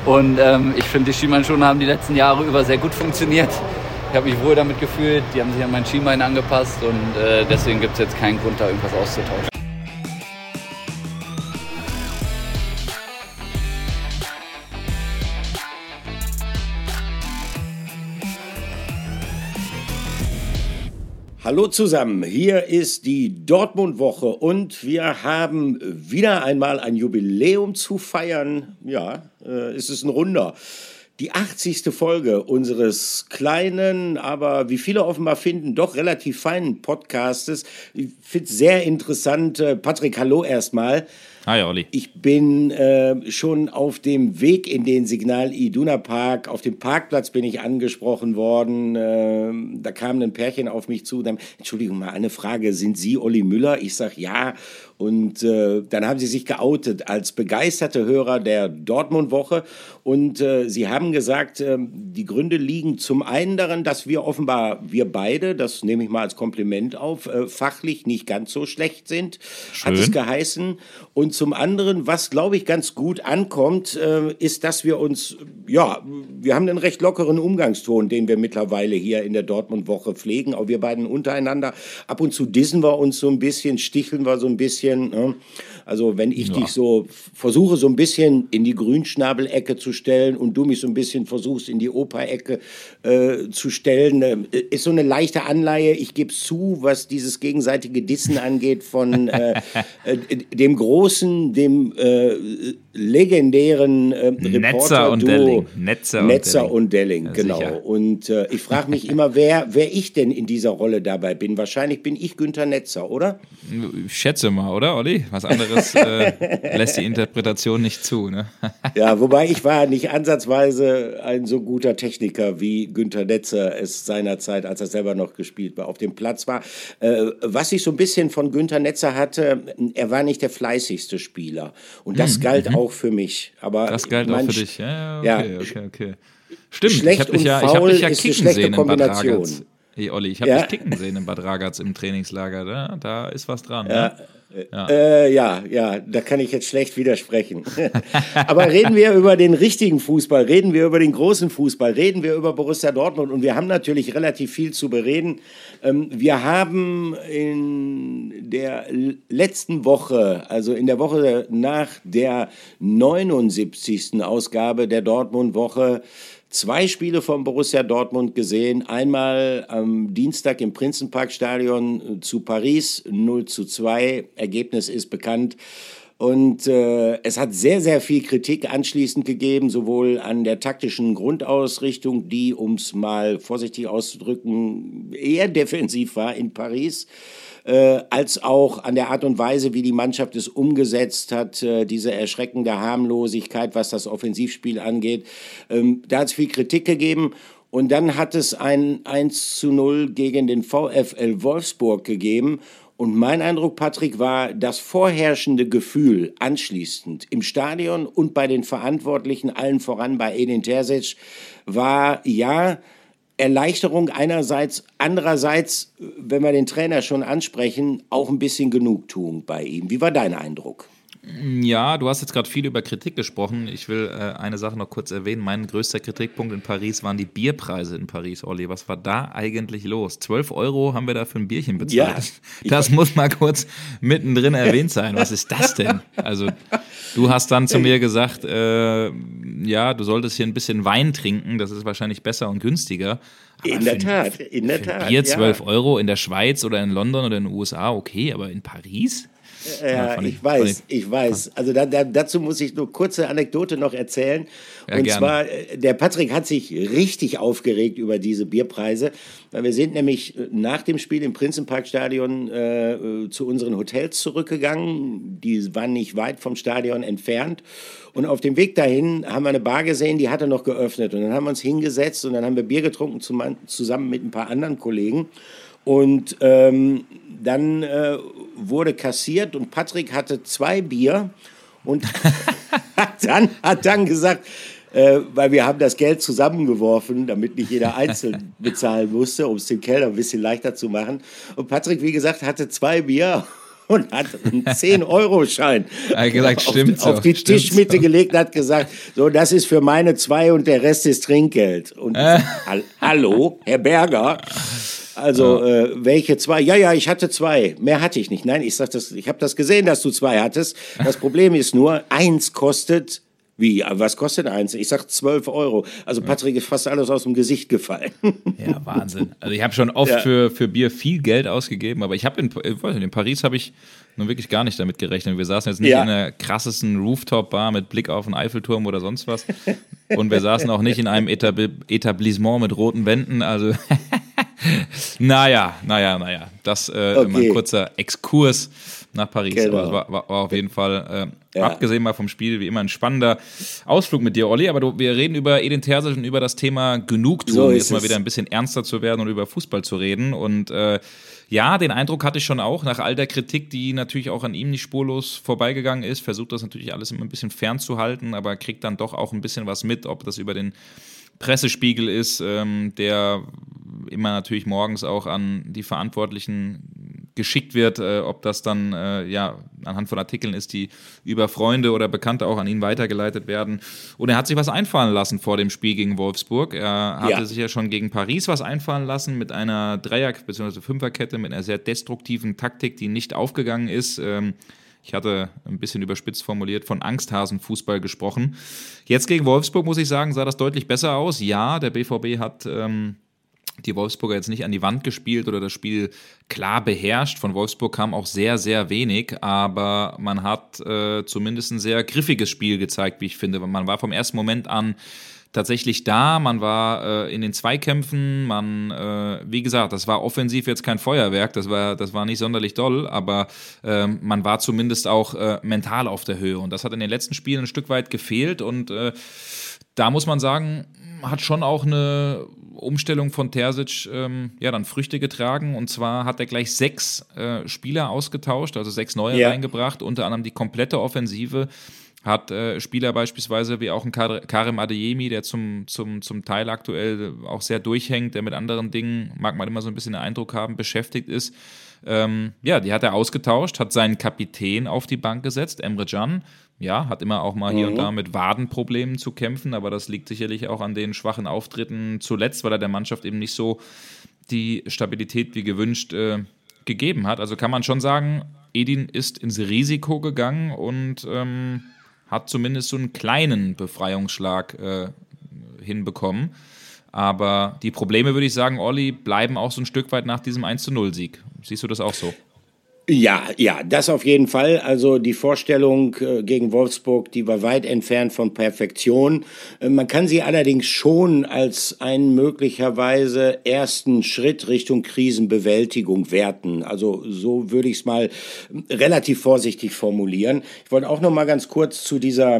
Und ich finde, die Schienbeinschoner haben die letzten Jahre über sehr gut funktioniert. Ich habe mich wohl damit gefühlt, die haben sich an mein Schienbein angepasst und deswegen gibt es jetzt keinen Grund, da irgendwas auszutauschen. Hallo zusammen, hier ist die Dortmund-Woche und wir haben wieder einmal ein Jubiläum zu feiern. Ja, es ist ein Runder. Die 80. Folge unseres kleinen, aber wie viele offenbar finden, doch relativ feinen Podcastes. Ich finde es sehr interessant. Patrick, hallo erstmal. Hi, Olli. Ich bin schon auf dem Weg in den Signal Iduna Park. Auf dem Parkplatz bin ich angesprochen worden. Da kam ein Pärchen auf mich zu. Entschuldigung mal, eine Frage. Sind Sie Olli Müller? Ich sage ja. Und dann haben sie sich geoutet als begeisterte Hörer der Dortmund-Woche. Und sie haben gesagt, die Gründe liegen zum einen daran, dass wir offenbar, wir beide, das nehme ich mal als Kompliment auf, fachlich nicht ganz so schlecht sind, Schön. hat es geheißen. Und zum anderen, was glaube ich ganz gut ankommt, ist, dass wir uns, ja, wir haben einen recht lockeren Umgangston, den wir mittlerweile hier in der Dortmund-Woche pflegen, auch wir beiden untereinander. Ab und zu dissen wir uns so ein bisschen, sticheln wir so ein bisschen. Also wenn ich dich so versuche, so ein bisschen in die Grünschnabelecke zu stellen und du mich so ein bisschen versuchst, in die Operecke zu stellen, ist so eine leichte Anleihe. Ich gebe es zu, was dieses gegenseitige Dissen angeht von dem großen, dem legendären Reporter-Duo Netzer und Delling, ja, genau. Sicher. Und ich frage mich immer, wer ich denn in dieser Rolle dabei bin. Wahrscheinlich bin ich Günther Netzer, oder? Ich schätze mal, oder, Olli? Was anderes lässt die Interpretation nicht zu, ne? Ja, wobei ich war nicht ansatzweise ein so guter Techniker, wie Günther Netzer es seinerzeit, als er selber noch gespielt war, auf dem Platz war. Was ich so ein bisschen von Günther Netzer hatte, er war nicht der fleißigste Spieler. Und das galt auch für mich. Aber das galt auch für dich, ja, okay. Stimmt, schlecht ich habe dich ja kicken sehen in Bad Ragaz. Hey Olli, ich habe dich kicken sehen in Bad Ragaz im Trainingslager, da ist was dran. Ja. Ja, da kann ich jetzt schlecht widersprechen. Aber reden wir über den richtigen Fußball, reden wir über den großen Fußball, reden wir über Borussia Dortmund und wir haben natürlich relativ viel zu bereden. Wir haben in der letzten Woche, also in der Woche nach der 79. Ausgabe der Dortmund-Woche, 2 Spiele vom Borussia Dortmund gesehen. Einmal am Dienstag im Prinzenparkstadion zu Paris, 0:2. Ergebnis ist bekannt. Und es hat sehr, sehr viel Kritik anschließend gegeben, sowohl an der taktischen Grundausrichtung, die, um es mal vorsichtig auszudrücken, eher defensiv war in Paris, als auch an der Art und Weise, wie die Mannschaft es umgesetzt hat, diese erschreckende Harmlosigkeit, was das Offensivspiel angeht. Da hat es viel Kritik gegeben. Und dann hat es ein 1:0 gegen den VfL Wolfsburg gegeben. Und mein Eindruck, Patrick, war das vorherrschende Gefühl anschließend im Stadion und bei den Verantwortlichen, allen voran bei Edin Terzic, war ja Erleichterung einerseits, andererseits, wenn wir den Trainer schon ansprechen, auch ein bisschen Genugtuung bei ihm. Wie war dein Eindruck? Ja, du hast jetzt gerade viel über Kritik gesprochen. Ich will eine Sache noch kurz erwähnen. Mein größter Kritikpunkt in Paris waren die Bierpreise in Paris, Olli. Was war da eigentlich los? 12 € haben wir da für ein Bierchen bezahlt. Ja, das muss mal kurz mittendrin erwähnt sein. Was ist das denn? Also du hast dann zu mir gesagt, ja, du solltest hier ein bisschen Wein trinken. Das ist wahrscheinlich besser und günstiger. Aber in der Tat. Bier 12 € in der Schweiz oder in London oder in den USA, okay, aber in Paris? Ja, ich weiß. Also dazu muss ich nur kurze Anekdote noch erzählen. Ja, und gerne. zwar, der Patrick hat sich richtig aufgeregt über diese Bierpreise. Weil wir sind nämlich nach dem Spiel im Prinzenparkstadion zu unseren Hotels zurückgegangen. Die waren nicht weit vom Stadion entfernt. Und auf dem Weg dahin haben wir eine Bar gesehen, die hatte noch geöffnet. Und dann haben wir uns hingesetzt und dann haben wir Bier getrunken zusammen mit ein paar anderen Kollegen. Und dann wurde kassiert und Patrick hatte 2 Bier und hat dann gesagt, weil wir haben das Geld zusammengeworfen, damit nicht jeder einzeln bezahlen musste, um es dem Kellner ein bisschen leichter zu machen. Und Patrick, wie gesagt, hatte 2 Bier und hat einen 10-Euro-Schein auf die Tischmitte gelegt und hat gesagt, so, das ist für meine 2 und der Rest ist Trinkgeld. Und hallo, Herr Berger? Also, welche 2? Ja, ich hatte 2. Mehr hatte ich nicht. Nein, ich habe das gesehen, dass du 2 hattest. Das Problem ist nur, 1 kostet... Wie? Was kostet 1? Ich sag 12 Euro. Also Patrick ist fast alles aus dem Gesicht gefallen. Ja, Wahnsinn. Also ich habe schon oft für Bier viel Geld ausgegeben, aber ich habe in Paris habe ich nun wirklich gar nicht damit gerechnet. Wir saßen jetzt nicht in einer krassesten Rooftop-Bar mit Blick auf den Eiffelturm oder sonst was. Und wir saßen auch nicht in einem Etablissement mit roten Wänden. Also naja. Das immer ein kurzer Exkurs nach Paris. Genau. Aber es war auf jeden Fall, abgesehen mal vom Spiel, wie immer ein spannender Ausflug mit dir, Olli. Aber wir reden über Edin Terzic und über das Thema Genugtuung, so jetzt mal wieder ein bisschen ernster zu werden und über Fußball zu reden. Und den Eindruck hatte ich schon auch, nach all der Kritik, die natürlich auch an ihm nicht spurlos vorbeigegangen ist, versucht das natürlich alles immer ein bisschen fernzuhalten, aber kriegt dann doch auch ein bisschen was mit, ob das über den Pressespiegel ist, der immer natürlich morgens auch an die Verantwortlichen geschickt wird, ob das dann anhand von Artikeln ist, die über Freunde oder Bekannte auch an ihn weitergeleitet werden. Und er hat sich was einfallen lassen vor dem Spiel gegen Wolfsburg. Er hatte sich ja schon gegen Paris was einfallen lassen mit einer Dreier- bzw. Fünferkette, mit einer sehr destruktiven Taktik, die nicht aufgegangen ist. Ich hatte ein bisschen überspitzt formuliert von Angsthasenfußball gesprochen. Jetzt gegen Wolfsburg, muss ich sagen, sah das deutlich besser aus. Ja, der BVB hat die Wolfsburger jetzt nicht an die Wand gespielt oder das Spiel klar beherrscht. Von Wolfsburg kam auch sehr, sehr wenig, aber man hat zumindest ein sehr griffiges Spiel gezeigt, wie ich finde. Man war vom ersten Moment an tatsächlich da, man war in den Zweikämpfen, wie gesagt, das war offensiv jetzt kein Feuerwerk, das war nicht sonderlich doll, aber man war zumindest auch mental auf der Höhe und das hat in den letzten Spielen ein Stück weit gefehlt und da muss man sagen, hat schon auch eine Umstellung von Terzic dann Früchte getragen und zwar hat er gleich 6 Spieler ausgetauscht, also 6 neue reingebracht, unter anderem die komplette Offensive, hat Spieler beispielsweise wie auch ein Karim Adeyemi, der zum Teil aktuell auch sehr durchhängt, der mit anderen Dingen, mag man immer so ein bisschen den Eindruck haben, beschäftigt ist. Die hat er ausgetauscht, hat seinen Kapitän auf die Bank gesetzt, Emre Can. Ja, hat immer auch mal hier und da mit Wadenproblemen zu kämpfen, aber das liegt sicherlich auch an den schwachen Auftritten zuletzt, weil er der Mannschaft eben nicht so die Stabilität wie gewünscht gegeben hat. Also kann man schon sagen, Edin ist ins Risiko gegangen und hat zumindest so einen kleinen Befreiungsschlag hinbekommen. Aber die Probleme, würde ich sagen, Olli, bleiben auch so ein Stück weit nach diesem 1:0-Sieg. Siehst du das auch so? Ja, das auf jeden Fall. Also die Vorstellung gegen Wolfsburg, die war weit entfernt von Perfektion. Man kann sie allerdings schon als einen möglicherweise ersten Schritt Richtung Krisenbewältigung werten. Also so würde ich es mal relativ vorsichtig formulieren. Ich wollte auch noch mal ganz kurz zu dieser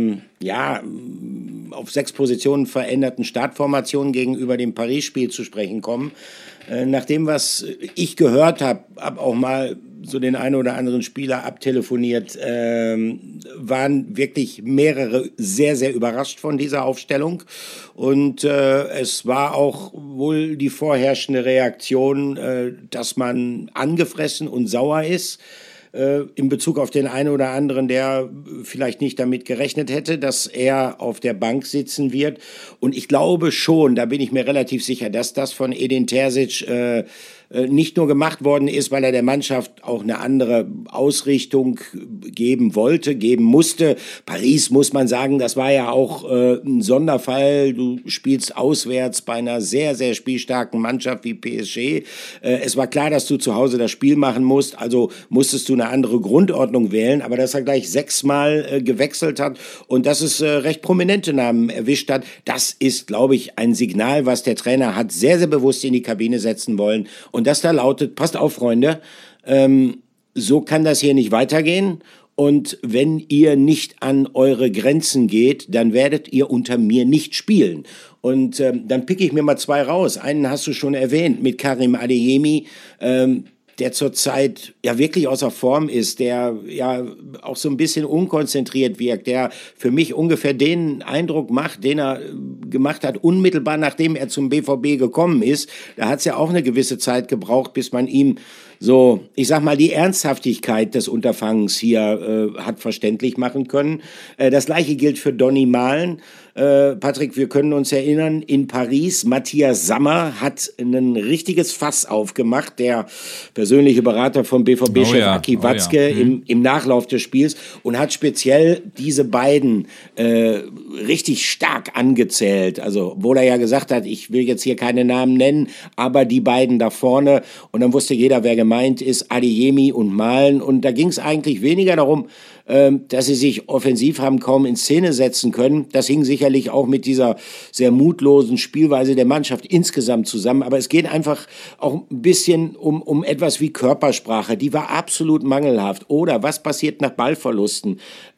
auf 6 Positionen veränderten Startformation gegenüber dem Paris-Spiel zu sprechen kommen. Nach dem, was ich gehört habe, auch mal so den einen oder anderen Spieler abtelefoniert, waren wirklich mehrere sehr, sehr überrascht von dieser Aufstellung. Und es war auch wohl die vorherrschende Reaktion, dass man angefressen und sauer ist. In Bezug auf den einen oder anderen, der vielleicht nicht damit gerechnet hätte, dass er auf der Bank sitzen wird. Und ich glaube schon, da bin ich mir relativ sicher, dass das von Edin Terzic nicht nur gemacht worden ist, weil er der Mannschaft auch eine andere Ausrichtung geben wollte, geben musste. Paris, muss man sagen, das war ja auch ein Sonderfall. Du spielst auswärts bei einer sehr, sehr spielstarken Mannschaft wie PSG. Es war klar, dass du zu Hause das Spiel machen musst, also musstest du eine andere Grundordnung wählen, aber dass er gleich 6-mal gewechselt hat und dass es recht prominente Namen erwischt hat, das ist, glaube ich, ein Signal, was der Trainer hat sehr, sehr bewusst in die Kabine setzen wollen. Und das da lautet, passt auf, Freunde, so kann das hier nicht weitergehen. Und wenn ihr nicht an eure Grenzen geht, dann werdet ihr unter mir nicht spielen. Und dann picke ich mir mal 2 raus. Einen hast du schon erwähnt mit Karim Adeyemi, der zurzeit ja wirklich außer Form ist, der ja auch so ein bisschen unkonzentriert wirkt, der für mich ungefähr den Eindruck macht, den er gemacht hat, unmittelbar nachdem er zum BVB gekommen ist. Da hat es ja auch eine gewisse Zeit gebraucht, bis man ihm so, ich sag mal, die Ernsthaftigkeit des Unterfangens hier hat verständlich machen können. Das Gleiche gilt für Donny Malen. Patrick, wir können uns erinnern, in Paris, Matthias Sammer hat ein richtiges Fass aufgemacht, der persönliche Berater vom BVB-Chef Aki Watzke im Nachlauf des Spiels, und hat speziell diese beiden richtig stark angezählt. Also, obwohl er ja gesagt hat, ich will jetzt hier keine Namen nennen, aber die beiden da vorne, und dann wusste jeder, wer gemeint ist, Adeyemi und Malen, und da ging es eigentlich weniger darum, dass sie sich offensiv haben kaum in Szene setzen können. Das hing sicherlich auch mit dieser sehr mutlosen Spielweise der Mannschaft insgesamt zusammen. Aber es geht einfach auch ein bisschen um etwas wie Körpersprache. Die war absolut mangelhaft. Oder was passiert nach Ballverlusten?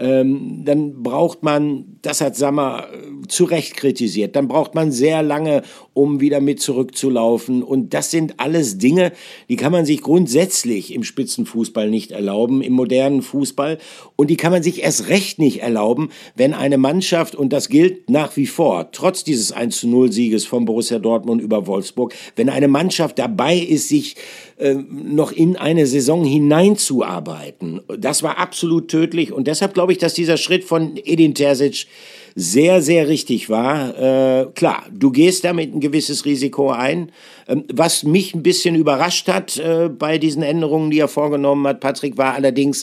Dann braucht man, das hat Sammer zu Recht kritisiert, dann braucht man sehr lange, um wieder mit zurückzulaufen. Und das sind alles Dinge, die kann man sich grundsätzlich im Spitzenfußball nicht erlauben, im modernen Fußball. Und die kann man sich erst recht nicht erlauben, wenn eine Mannschaft, und das gilt nach wie vor, trotz dieses 1:0-Sieges von Borussia Dortmund über Wolfsburg, wenn eine Mannschaft dabei ist, sich noch in eine Saison hineinzuarbeiten. Das war absolut tödlich, und deshalb glaube ich, dass dieser Schritt von Edin Terzic sehr, sehr richtig war. Klar, du gehst damit ein gewisses Risiko ein. Was mich ein bisschen überrascht hat bei diesen Änderungen, die er vorgenommen hat, Patrick, war allerdings,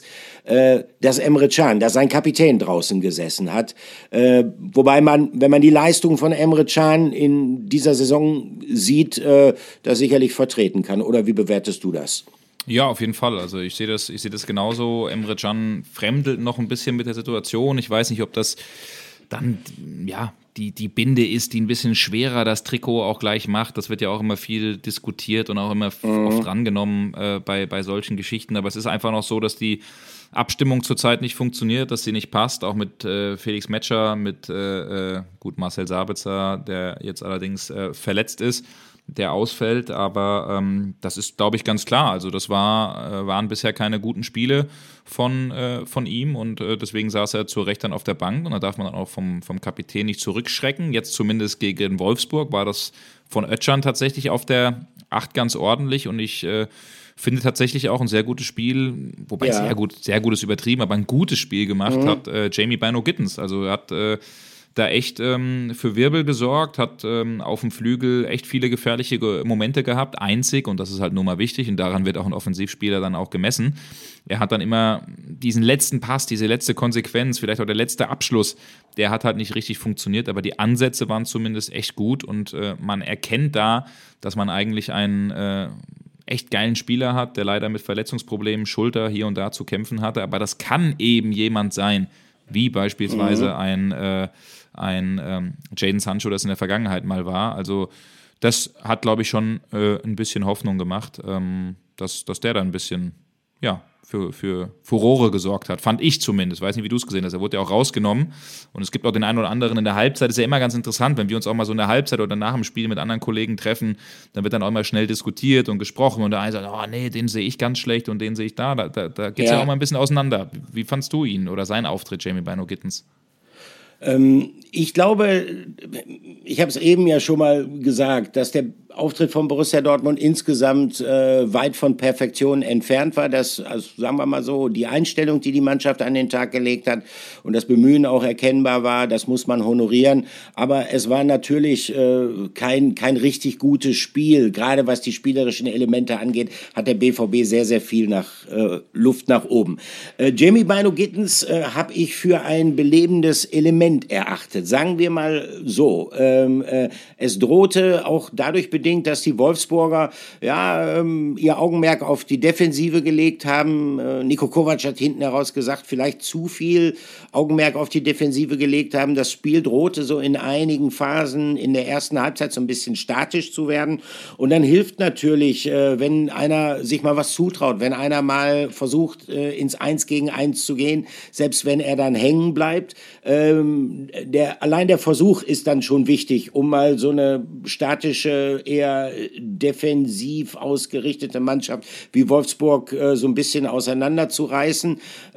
dass Emre Can, dass sein Kapitän draußen gesessen hat. Wobei man, wenn man die Leistung von Emre Can in dieser Saison sieht, das sicherlich vertreten kann. Oder wie bewertest du das? Ja, auf jeden Fall. Also ich sehe das genauso. Emre Can fremdelt noch ein bisschen mit der Situation. Ich weiß nicht, ob das dann, ja, die Binde ist, die ein bisschen schwerer das Trikot auch gleich macht. Das wird ja auch immer viel diskutiert und auch immer oft rangenommen bei solchen Geschichten. Aber es ist einfach noch so, dass die Abstimmung zurzeit nicht funktioniert, dass sie nicht passt, auch mit Felix Metscher, mit Marcel Sabitzer, der jetzt allerdings verletzt ist, der ausfällt, aber das ist, glaube ich, ganz klar. Also das waren bisher keine guten Spiele von ihm, und deswegen saß er zu Recht dann auf der Bank, und da darf man dann auch vom Kapitän nicht zurückschrecken. Jetzt zumindest gegen Wolfsburg war das von Özcan tatsächlich auf der 8 ganz ordentlich, und ich finde tatsächlich auch ein sehr gutes Spiel, wobei sehr gut ist übertrieben, aber ein gutes Spiel gemacht hat Jamie Bino-Gittens. Also er hat da echt für Wirbel gesorgt, hat auf dem Flügel echt viele gefährliche Momente gehabt, einzig, und das ist halt nur mal wichtig, und daran wird auch ein Offensivspieler dann auch gemessen. Er hat dann immer diesen letzten Pass, diese letzte Konsequenz, vielleicht auch der letzte Abschluss, der hat halt nicht richtig funktioniert, aber die Ansätze waren zumindest echt gut, und man erkennt da, dass man eigentlich einen echt geilen Spieler hat, der leider mit Verletzungsproblemen, Schulter hier und da zu kämpfen hatte, aber das kann eben jemand sein, wie beispielsweise ein Jadon Sancho, das in der Vergangenheit mal war. Also das hat, glaube ich, schon ein bisschen Hoffnung gemacht, dass der da ein bisschen, ja, für Furore gesorgt hat, fand ich zumindest. Weiß nicht, wie du es gesehen hast. Er wurde ja auch rausgenommen, und es gibt auch den einen oder anderen in der Halbzeit. Das ist ja immer ganz interessant, wenn wir uns auch mal so in der Halbzeit oder nach dem Spiel mit anderen Kollegen treffen, dann wird dann auch immer schnell diskutiert und gesprochen, und der eine sagt, oh nee, den sehe ich ganz schlecht und den sehe ich da. Da geht es ja auch mal ein bisschen auseinander. Wie fandst du ihn oder seinen Auftritt, Jamie Bino-Gittens? Ich glaube, ich habe es eben ja schon mal gesagt, dass der Auftritt von Borussia Dortmund insgesamt weit von Perfektion entfernt war. Das, also sagen wir mal so, die Einstellung, die die Mannschaft an den Tag gelegt hat und das Bemühen auch erkennbar war, das muss man honorieren. Aber es war natürlich kein richtig gutes Spiel. Gerade was die spielerischen Elemente angeht, hat der BVB sehr, sehr viel Luft nach oben. Jamie Bino-Gittens habe ich für ein belebendes Element erachtet. Sagen wir mal so. Es drohte auch dadurch bedingt, dass die Wolfsburger ihr Augenmerk auf die Defensive gelegt haben. Niko Kovac hat hinten heraus gesagt, vielleicht zu viel Augenmerk auf die Defensive gelegt haben. Das Spiel drohte so in einigen Phasen in der ersten Halbzeit so ein bisschen statisch zu werden. Und dann hilft natürlich, wenn einer sich mal was zutraut, wenn einer mal versucht, ins 1 gegen 1 zu gehen, selbst wenn er dann hängen bleibt. Allein der Versuch ist dann schon wichtig, um mal so eine statische eher defensiv ausgerichtete Mannschaft wie Wolfsburg so ein bisschen auseinanderzureißen.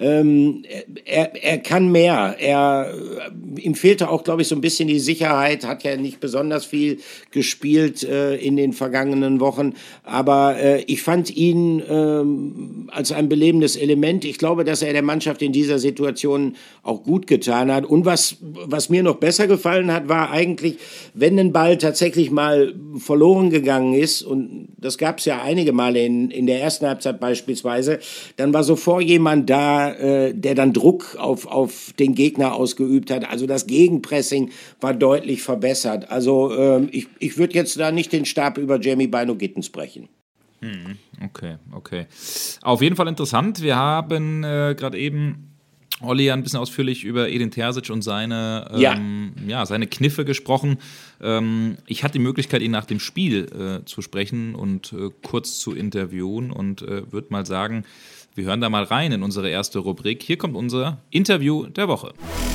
Er kann mehr. Ihm fehlte auch, glaube ich, so ein bisschen die Sicherheit, hat ja nicht besonders viel gespielt in den vergangenen Wochen, aber ich fand ihn als ein belebendes Element. Ich glaube, dass er der Mannschaft in dieser Situation auch gut getan hat. Und was mir noch besser gefallen hat, war eigentlich, wenn ein Ball tatsächlich mal verloren gegangen ist, und das gab es ja einige Male in der ersten Halbzeit beispielsweise, dann war sofort jemand da, der dann Druck auf den Gegner ausgeübt hat. Also das Gegenpressing war deutlich verbessert. Also ich würde jetzt da nicht den Stab über Jamie Bino-Gittens brechen. Okay. Auf jeden Fall interessant. Wir haben gerade eben, Olli, ein bisschen ausführlich über Edin Terzic und seine Kniffe gesprochen. Ich hatte die Möglichkeit, ihn nach dem Spiel zu sprechen und kurz zu interviewen und würde mal sagen, wir hören da mal rein in unsere erste Rubrik. Hier kommt unser Interview der Woche.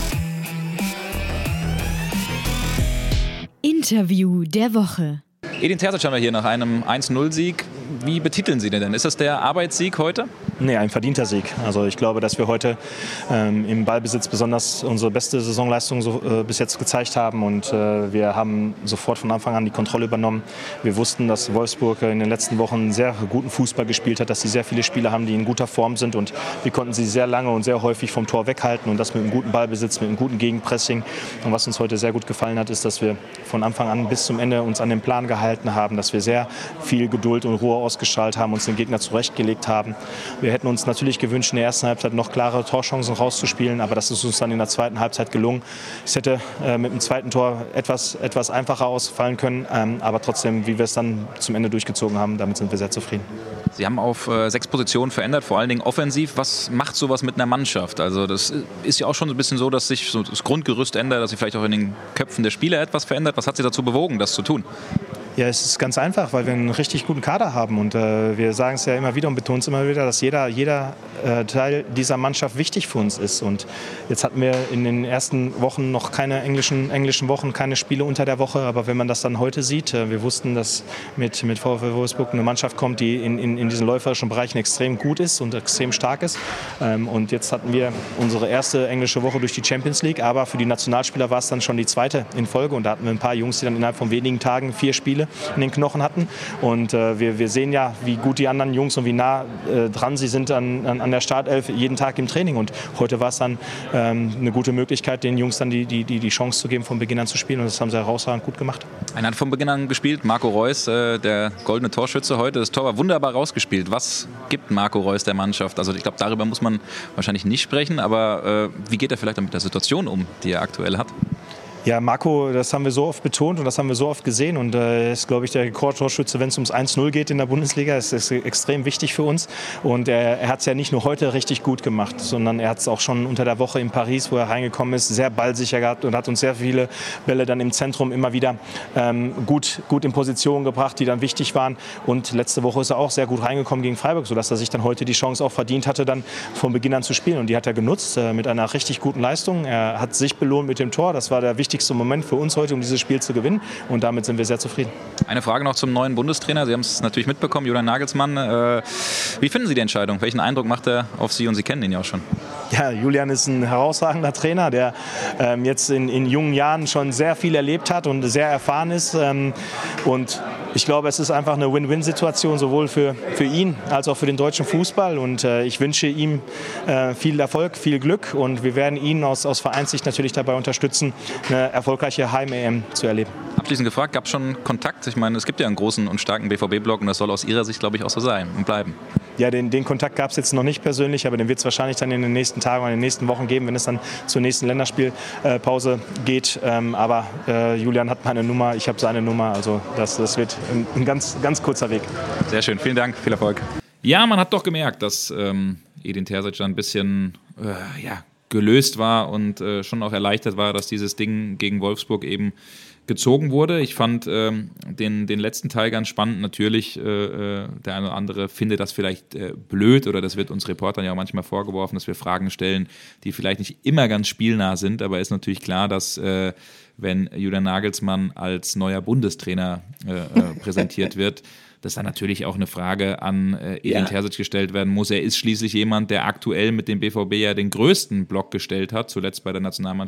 Interview der Woche. Edin Terzic haben wir hier nach einem 1-0-Sieg. Wie betiteln Sie den denn? Ist das der Arbeitssieg heute? Nee, ein verdienter Sieg. Also ich glaube, dass wir heute im Ballbesitz besonders unsere beste Saisonleistung bis jetzt gezeigt haben und wir haben sofort von Anfang an die Kontrolle übernommen. Wir wussten, dass Wolfsburg in den letzten Wochen sehr guten Fußball gespielt hat, dass sie sehr viele Spieler haben, die in guter Form sind und wir konnten sie sehr lange und sehr häufig vom Tor weghalten und das mit einem guten Ballbesitz, mit einem guten Gegenpressing. Und was uns heute sehr gut gefallen hat, ist, dass wir von Anfang an bis zum Ende uns an den Plan gehalten haben, dass wir sehr viel Geduld und Ruhe ausgestrahlt haben, uns den Gegner zurechtgelegt haben. Wir hätten uns natürlich gewünscht, in der ersten Halbzeit noch klare Torchancen rauszuspielen, aber das ist uns dann in der zweiten Halbzeit gelungen. Es hätte mit dem zweiten Tor etwas einfacher ausfallen können, aber trotzdem, wie wir es dann zum Ende durchgezogen haben, damit sind wir sehr zufrieden. Sie haben auf 6 Positionen verändert, vor allen Dingen offensiv. Was macht sowas mit einer Mannschaft? Also das ist ja auch schon so ein bisschen so, dass sich so das Grundgerüst ändert, dass sich vielleicht auch in den Köpfen der Spieler etwas verändert. Was hat Sie dazu bewogen, das zu tun? Ja, es ist ganz einfach, weil wir einen richtig guten Kader haben und wir sagen es ja immer wieder und betonen es immer wieder, dass jeder Teil dieser Mannschaft wichtig für uns ist. Und jetzt hatten wir in den ersten Wochen noch keine englischen Wochen, keine Spiele unter der Woche, aber wenn man das dann heute sieht, wir wussten, dass mit VfL Wolfsburg eine Mannschaft kommt, die in diesen läuferischen Bereichen extrem gut ist und extrem stark ist. Und jetzt hatten wir unsere erste englische Woche durch die Champions League, aber für die Nationalspieler war es dann schon die zweite in Folge und da hatten wir ein paar Jungs, die dann innerhalb von wenigen Tagen 4 Spiele in den Knochen hatten und wir sehen ja, wie gut die anderen Jungs und wie nah dran sie sind an der Startelf jeden Tag im Training und heute war es dann eine gute Möglichkeit, den Jungs dann die Chance zu geben, von Beginn an zu spielen und das haben sie herausragend gut gemacht. Einer hat von Beginn an gespielt, Marco Reus, der goldene Torschütze heute, das Tor war wunderbar rausgespielt. Was gibt Marco Reus der Mannschaft? Also ich glaube, darüber muss man wahrscheinlich nicht sprechen, aber wie geht er vielleicht mit der Situation um, die er aktuell hat? Ja, Marco, das haben wir so oft betont und das haben wir so oft gesehen und ist, glaube ich, der Rekordtorschütze, wenn es ums 1-0 geht in der Bundesliga. Das ist extrem wichtig für uns und er hat es ja nicht nur heute richtig gut gemacht, sondern er hat es auch schon unter der Woche in Paris, wo er reingekommen ist, sehr ballsicher gehabt und hat uns sehr viele Bälle dann im Zentrum immer wieder gut in Position gebracht, die dann wichtig waren und letzte Woche ist er auch sehr gut reingekommen gegen Freiburg, sodass er sich dann heute die Chance auch verdient hatte, dann von Beginn an zu spielen und die hat er genutzt mit einer richtig guten Leistung. Er hat sich belohnt mit dem Tor, das war der wichtigste Moment für uns heute, um dieses Spiel zu gewinnen. Und damit sind wir sehr zufrieden. Eine Frage noch zum neuen Bundestrainer. Sie haben es natürlich mitbekommen, Julian Nagelsmann. Wie finden Sie die Entscheidung? Welchen Eindruck macht er auf Sie? Und Sie kennen ihn ja auch schon. Ja, Julian ist ein herausragender Trainer, der jetzt in jungen Jahren schon sehr viel erlebt hat und sehr erfahren ist. Und ich glaube, es ist einfach eine Win-Win-Situation, sowohl für ihn als auch für den deutschen Fußball. Und ich wünsche ihm viel Erfolg, viel Glück. Und wir werden ihn aus Vereinssicht natürlich dabei unterstützen, eine erfolgreiche Heim-EM zu erleben. Abschließend gefragt, gab es schon Kontakt? Ich meine, es gibt ja einen großen und starken BVB-Block und das soll aus Ihrer Sicht, glaube ich, auch so sein und bleiben. Ja, den Kontakt gab es jetzt noch nicht persönlich, aber den wird es wahrscheinlich dann in den nächsten Tagen oder in den nächsten Wochen geben, wenn es dann zur nächsten Länderspielpause geht. Aber Julian hat meine Nummer, ich habe seine Nummer, also das wird ein ganz, ganz kurzer Weg. Sehr schön, vielen Dank, viel Erfolg. Ja, man hat doch gemerkt, dass Edin Terzic ein bisschen gelöst war und schon auch erleichtert war, dass dieses Ding gegen Wolfsburg eben gezogen wurde. Ich fand den letzten Teil ganz spannend. Natürlich, der eine oder andere findet das vielleicht blöd oder das wird uns Reportern ja auch manchmal vorgeworfen, dass wir Fragen stellen, die vielleicht nicht immer ganz spielnah sind, aber ist natürlich klar, dass wenn Julian Nagelsmann als neuer Bundestrainer präsentiert wird, dass da natürlich auch eine Frage an Edin Terzic gestellt werden muss. Er ist schließlich jemand, der aktuell mit dem BVB ja den größten Block gestellt hat, zuletzt bei der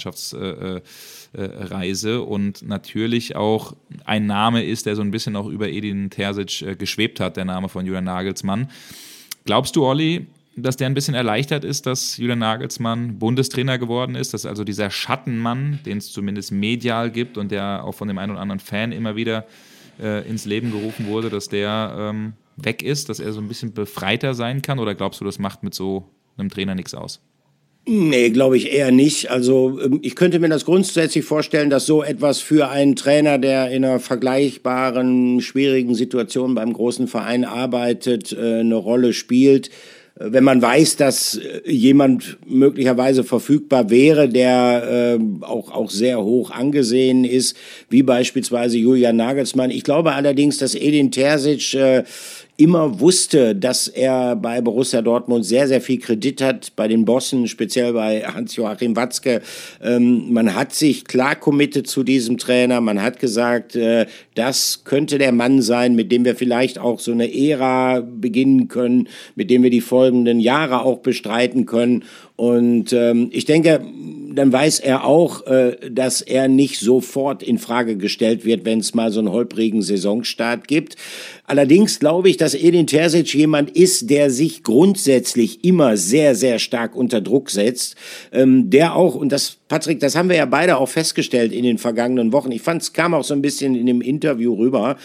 Nationalmannschaftsreise und natürlich auch ein Name ist, der so ein bisschen auch über Edin Terzic geschwebt hat, der Name von Julian Nagelsmann. Glaubst du, Olli, dass der ein bisschen erleichtert ist, dass Julian Nagelsmann Bundestrainer geworden ist, dass also dieser Schattenmann, den es zumindest medial gibt und der auch von dem einen oder anderen Fan immer wieder ins Leben gerufen wurde, dass der weg ist, dass er so ein bisschen befreiter sein kann? Oder glaubst du, das macht mit so einem Trainer nichts aus? Nee, glaube ich eher nicht. Also ich könnte mir das grundsätzlich vorstellen, dass so etwas für einen Trainer, der in einer vergleichbaren, schwierigen Situation beim großen Verein arbeitet, eine Rolle spielt. Wenn man weiß, dass jemand möglicherweise verfügbar wäre, der auch sehr hoch angesehen ist, wie beispielsweise Julian Nagelsmann. Ich glaube allerdings, dass Edin Terzic immer wusste, dass er bei Borussia Dortmund sehr, sehr viel Kredit hat, bei den Bossen, speziell bei Hans-Joachim Watzke. Man hat sich klar committed zu diesem Trainer. Man hat gesagt, das könnte der Mann sein, mit dem wir vielleicht auch so eine Ära beginnen können, mit dem wir die folgenden Jahre auch bestreiten können. Und ich denke, dann weiß er auch, dass er nicht sofort in Frage gestellt wird, wenn es mal so einen holprigen Saisonstart gibt. Allerdings glaube ich, dass Edin Terzic jemand ist, der sich grundsätzlich immer sehr, sehr stark unter Druck setzt, der auch, und das, Patrick, das haben wir ja beide auch festgestellt in den vergangenen Wochen, ich fand, es kam auch so ein bisschen in dem Interview rüber,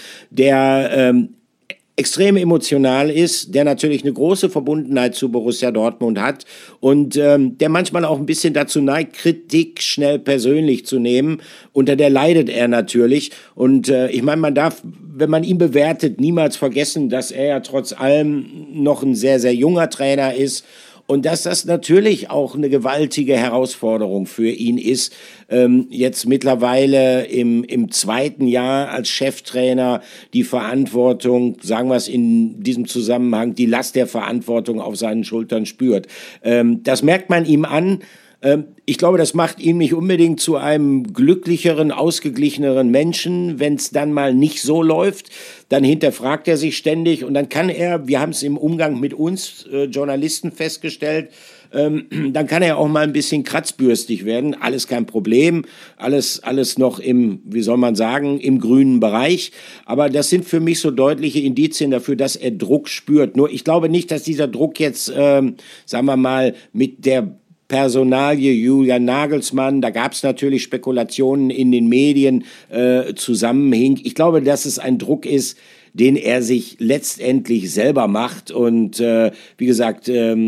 der extrem emotional ist, der natürlich eine große Verbundenheit zu Borussia Dortmund hat und der manchmal auch ein bisschen dazu neigt, Kritik schnell persönlich zu nehmen. Unter der leidet er natürlich. Und ich meine, man darf, wenn man ihn bewertet, niemals vergessen, dass er ja trotz allem noch ein sehr, sehr junger Trainer ist. Und dass das natürlich auch eine gewaltige Herausforderung für ihn ist, jetzt mittlerweile im zweiten Jahr als Cheftrainer die Verantwortung, sagen wir es in diesem Zusammenhang, die Last der Verantwortung auf seinen Schultern spürt. Das merkt man ihm an. Ich glaube, das macht ihn nicht unbedingt zu einem glücklicheren, ausgeglicheneren Menschen, wenn es dann mal nicht so läuft. Dann hinterfragt er sich ständig und dann kann er, wir haben es im Umgang mit uns Journalisten festgestellt, dann kann er auch mal ein bisschen kratzbürstig werden. Alles kein Problem, alles noch im, wie soll man sagen, im grünen Bereich. Aber das sind für mich so deutliche Indizien dafür, dass er Druck spürt. Nur ich glaube nicht, dass dieser Druck jetzt, sagen wir mal, mit der Personalie Julian Nagelsmann, da gab es natürlich Spekulationen in den Medien, zusammenhing. Ich glaube, dass es ein Druck ist, den er sich letztendlich selber macht. Und wie gesagt,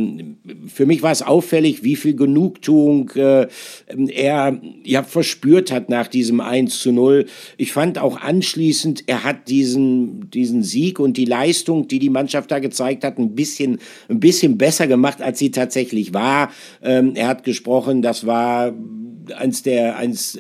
für mich war es auffällig, wie viel Genugtuung er ja verspürt hat nach diesem 1:0. Ich fand auch anschließend, er hat diesen Sieg und die Leistung, die die Mannschaft da gezeigt hat, ein bisschen besser gemacht, als sie tatsächlich war. Er hat gesprochen, das war eins der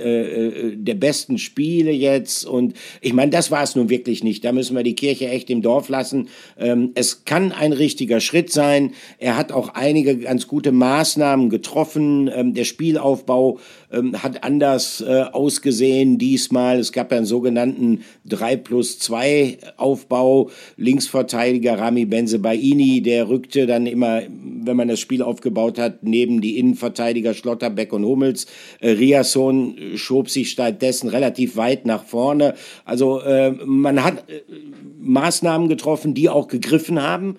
besten Spiele jetzt. Und ich meine, das war es nun wirklich nicht. Da müssen wir die Kirche echt im Dorf lassen. Es kann ein richtiger Schritt sein. Er hat auch einige ganz gute Maßnahmen getroffen. Der Spielaufbau hat anders ausgesehen diesmal. Es gab ja einen sogenannten 3+2 Aufbau. Linksverteidiger Rami Bensebaini, der rückte dann immer, wenn man das Spiel aufgebaut hat, neben die Innenverteidiger Schlotterbeck und Hummels. Riasson schob sich stattdessen relativ weit nach vorne. Also man hat Maßnahmen getroffen, die auch gegriffen haben.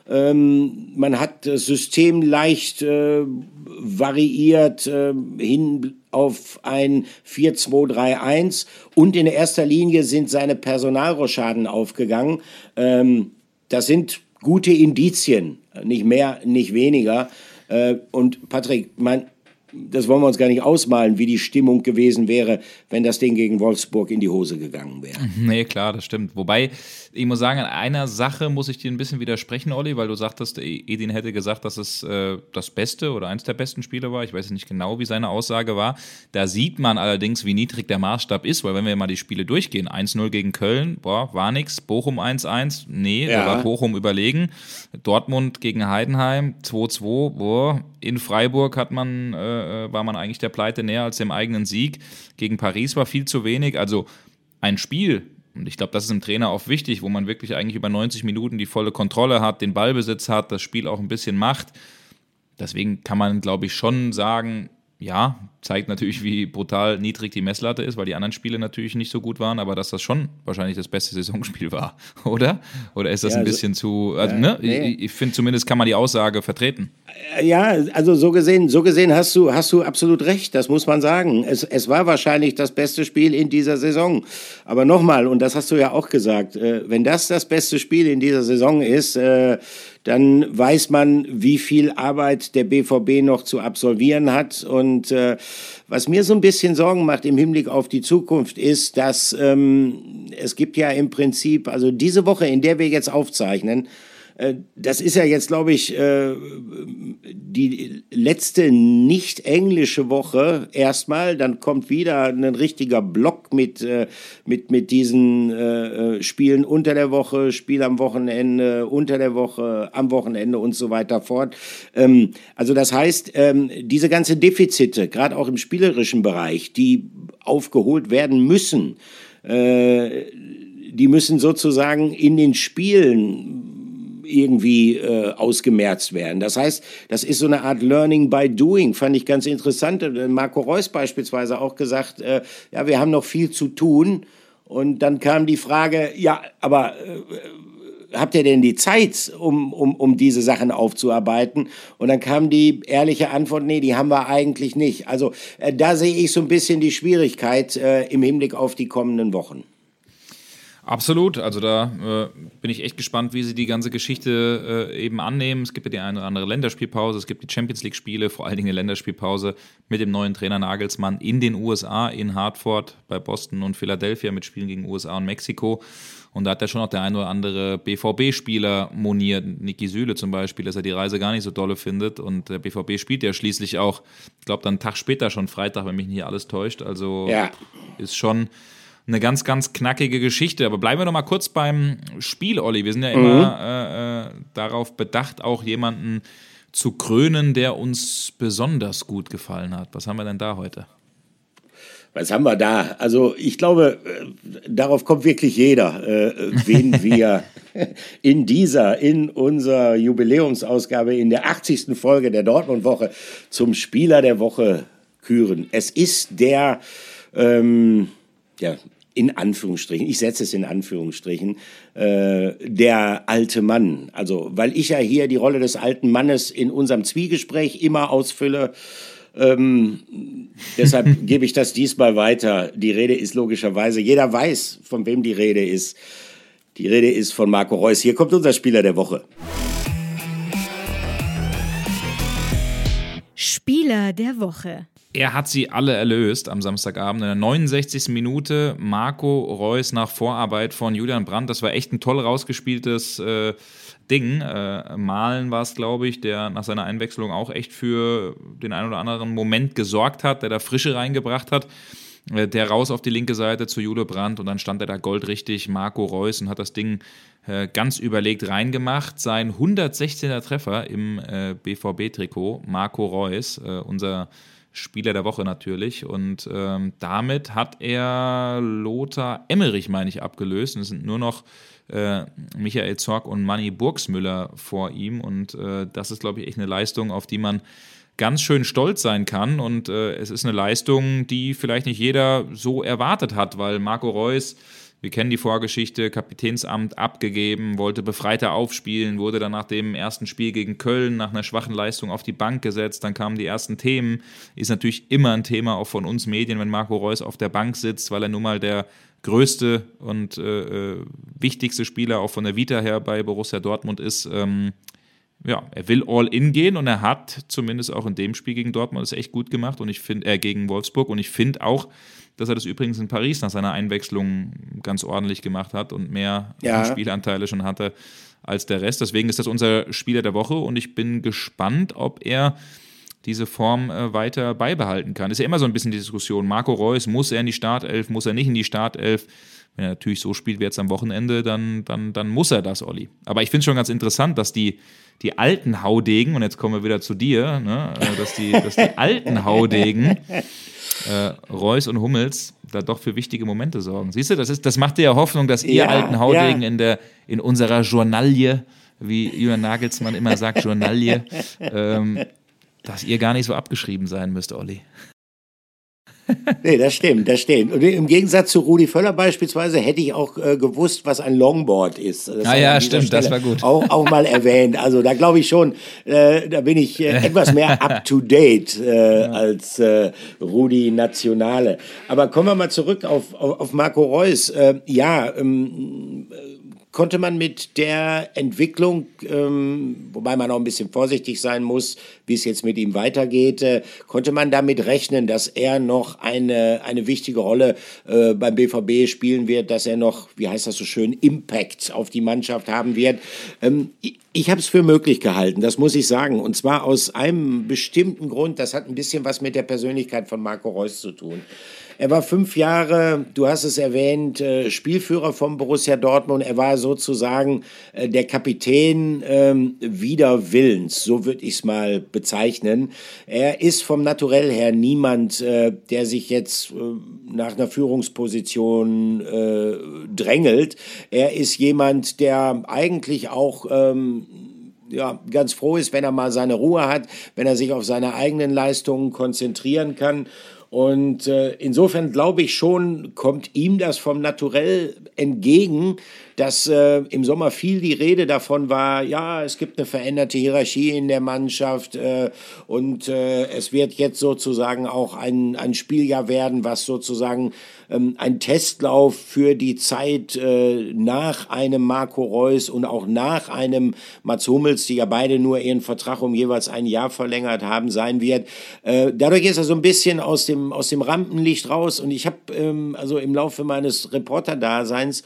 Man hat das System leicht variiert hin auf ein 4-2-3-1 und in erster Linie sind seine Personalrochaden aufgegangen. Das sind gute Indizien, nicht mehr, nicht weniger. Und Patrick, das wollen wir uns gar nicht ausmalen, wie die Stimmung gewesen wäre, wenn das Ding gegen Wolfsburg in die Hose gegangen wäre. Nee, klar, das stimmt. Wobei, ich muss sagen, an einer Sache muss ich dir ein bisschen widersprechen, Olli, weil du sagtest, Edin hätte gesagt, dass es das Beste oder eins der besten Spiele war. Ich weiß nicht genau, wie seine Aussage war. Da sieht man allerdings, wie niedrig der Maßstab ist, weil wenn wir mal die Spiele durchgehen, 1-0 gegen Köln, war nix. Bochum 1-1, da war Bochum überlegen. Dortmund gegen Heidenheim, 2-2, in Freiburg hat man war man eigentlich der Pleite näher als dem eigenen Sieg. Gegen Paris war viel zu wenig. Also ein Spiel, und ich glaube, das ist dem Trainer auch wichtig, wo man wirklich eigentlich über 90 Minuten die volle Kontrolle hat, den Ballbesitz hat, das Spiel auch ein bisschen macht. Deswegen kann man, glaube ich, schon sagen, ja, zeigt natürlich, wie brutal niedrig die Messlatte ist, weil die anderen Spiele natürlich nicht so gut waren, aber dass das schon wahrscheinlich das beste Saisonspiel war, oder? Oder ist das ein bisschen zu, also, ne? Nee. Ich finde, zumindest kann man die Aussage vertreten. Ja, also so gesehen hast du absolut recht, das muss man sagen. Es war wahrscheinlich das beste Spiel in dieser Saison. Aber nochmal, und das hast du ja auch gesagt, wenn das beste Spiel in dieser Saison ist, dann weiß man, wie viel Arbeit der BVB noch zu absolvieren hat. Und was mir so ein bisschen Sorgen macht im Hinblick auf die Zukunft ist, dass es gibt ja im Prinzip, also diese Woche, in der wir jetzt aufzeichnen, das ist ja jetzt, glaube ich, die letzte nicht-englische Woche erstmal. Dann kommt wieder ein richtiger Block mit diesen Spielen unter der Woche, Spiel am Wochenende, unter der Woche, am Wochenende und so weiter fort. Also das heißt, diese ganzen Defizite, gerade auch im spielerischen Bereich, die aufgeholt werden müssen, die müssen sozusagen in den Spielen irgendwie ausgemerzt werden. Das heißt, das ist so eine Art Learning by Doing, fand ich ganz interessant. Marco Reus beispielsweise auch gesagt, ja, wir haben noch viel zu tun. Und dann kam die Frage, ja, aber habt ihr denn die Zeit, um diese Sachen aufzuarbeiten? Und dann kam die ehrliche Antwort, nee, die haben wir eigentlich nicht. Also da sehe ich so ein bisschen die Schwierigkeit im Hinblick auf die kommenden Wochen. Absolut, also da bin ich echt gespannt, wie sie die ganze Geschichte eben annehmen. Es gibt ja die eine oder andere Länderspielpause, es gibt die Champions-League-Spiele, vor allen Dingen eine Länderspielpause mit dem neuen Trainer Nagelsmann in den USA, in Hartford, bei Boston und Philadelphia mit Spielen gegen USA und Mexiko. Und da hat ja schon noch der ein oder andere BVB-Spieler moniert, Niki Süle zum Beispiel, dass er die Reise gar nicht so dolle findet. Und der BVB spielt ja schließlich auch, ich glaube, dann einen Tag später schon Freitag, wenn mich nicht alles täuscht. Also ja, ist schon eine ganz, ganz knackige Geschichte. Aber bleiben wir doch mal kurz beim Spiel, Olli. Wir sind ja immer darauf bedacht, auch jemanden zu krönen, der uns besonders gut gefallen hat. Was haben wir denn da heute? Was haben wir da? Also ich glaube, darauf kommt wirklich jeder, wen wir in unserer Jubiläumsausgabe, in der 80. Folge der Dortmund-Woche zum Spieler der Woche küren. Es ist der, in Anführungsstrichen, ich setze es in Anführungsstrichen, der alte Mann. Also, weil ich ja hier die Rolle des alten Mannes in unserem Zwiegespräch immer ausfülle, deshalb gebe ich das diesmal weiter. Die Rede ist logischerweise, jeder weiß, von wem die Rede ist. Die Rede ist von Marco Reus. Hier kommt unser Spieler der Woche. Spieler der Woche. Er hat sie alle erlöst am Samstagabend in der 69. Minute. Marco Reus nach Vorarbeit von Julian Brandt. Das war echt ein toll rausgespieltes Ding. Malen war es, glaube ich, der nach seiner Einwechslung auch echt für den einen oder anderen Moment gesorgt hat, der da Frische reingebracht hat. Der raus auf die linke Seite zu Julian Brandt und dann stand er da goldrichtig, Marco Reus, und hat das Ding ganz überlegt reingemacht. Sein 116er Treffer im BVB-Trikot, Marco Reus, unser Spieler der Woche natürlich, und damit hat er Lothar Emmerich, meine ich, abgelöst, und es sind nur noch Michael Zorc und Manni Burgsmüller vor ihm, und das ist, glaube ich, echt eine Leistung, auf die man ganz schön stolz sein kann, und es ist eine Leistung, die vielleicht nicht jeder so erwartet hat, weil Marco Reus, wir kennen die Vorgeschichte, Kapitänsamt abgegeben, wollte befreiter aufspielen, wurde dann nach dem ersten Spiel gegen Köln nach einer schwachen Leistung auf die Bank gesetzt, dann kamen die ersten Themen, ist natürlich immer ein Thema auch von uns Medien, wenn Marco Reus auf der Bank sitzt, weil er nun mal der größte und wichtigste Spieler auch von der Vita her bei Borussia Dortmund ist. Ja, er will all in gehen, und er hat zumindest auch in dem Spiel gegen Dortmund es echt gut gemacht, und ich finde, gegen Wolfsburg, und ich finde auch, dass er das übrigens in Paris nach seiner Einwechslung ganz ordentlich gemacht hat und mehr Spielanteile schon hatte als der Rest. Deswegen ist das unser Spieler der Woche, und ich bin gespannt, ob er diese Form weiter beibehalten kann. Ist ja immer so ein bisschen die Diskussion, Marco Reus, muss er in die Startelf, muss er nicht in die Startelf? wenn er natürlich so spielt wie jetzt am Wochenende, dann muss er das, Olli. Aber ich finde es schon ganz interessant, dass die alten Haudegen, und jetzt kommen wir wieder zu dir, ne, dass die alten Haudegen, Reus und Hummels, da doch für wichtige Momente sorgen. Siehst du, das macht dir ja Hoffnung, dass ihr alten Haudegen in unserer Journalie, wie Julian Nagelsmann immer sagt, Journalie, dass ihr gar nicht so abgeschrieben sein müsst, Olli. Nee, das stimmt. Und im Gegensatz zu Rudi Völler beispielsweise hätte ich auch gewusst, was ein Longboard ist. Das stimmt, das war gut. Auch mal erwähnt. Also da glaube ich schon, da bin ich etwas mehr up-to-date als Rudi Nationale. Aber kommen wir mal zurück auf Marco Reus. Konnte man mit der Entwicklung, wobei man auch ein bisschen vorsichtig sein muss, wie es jetzt mit ihm weitergeht, konnte man damit rechnen, dass er noch eine wichtige Rolle beim BVB spielen wird, dass er noch, wie heißt das so schön, Impact auf die Mannschaft haben wird? Ich habe es für möglich gehalten, das muss ich sagen. Und zwar aus einem bestimmten Grund, das hat ein bisschen was mit der Persönlichkeit von Marco Reus zu tun. Er war 5 Jahre, du hast es erwähnt, Spielführer von Borussia Dortmund. Er war sozusagen der Kapitän wider Willens, so würde ich es mal bezeichnen. Er ist vom Naturell her niemand, der sich jetzt nach einer Führungsposition drängelt. Er ist jemand, der eigentlich auch ganz froh ist, wenn er mal seine Ruhe hat, wenn er sich auf seine eigenen Leistungen konzentrieren kann. Und insofern glaube ich schon, kommt ihm das vom Naturell entgegen, dass im Sommer viel die Rede davon war, ja, es gibt eine veränderte Hierarchie in der Mannschaft und es wird jetzt sozusagen auch ein Spieljahr werden, was sozusagen ein Testlauf für die Zeit nach einem Marco Reus und auch nach einem Mats Hummels, die ja beide nur ihren Vertrag um jeweils ein Jahr verlängert haben, sein wird. Dadurch ist er so ein bisschen aus dem Rampenlicht raus und ich habe also im Laufe meines Reporterdaseins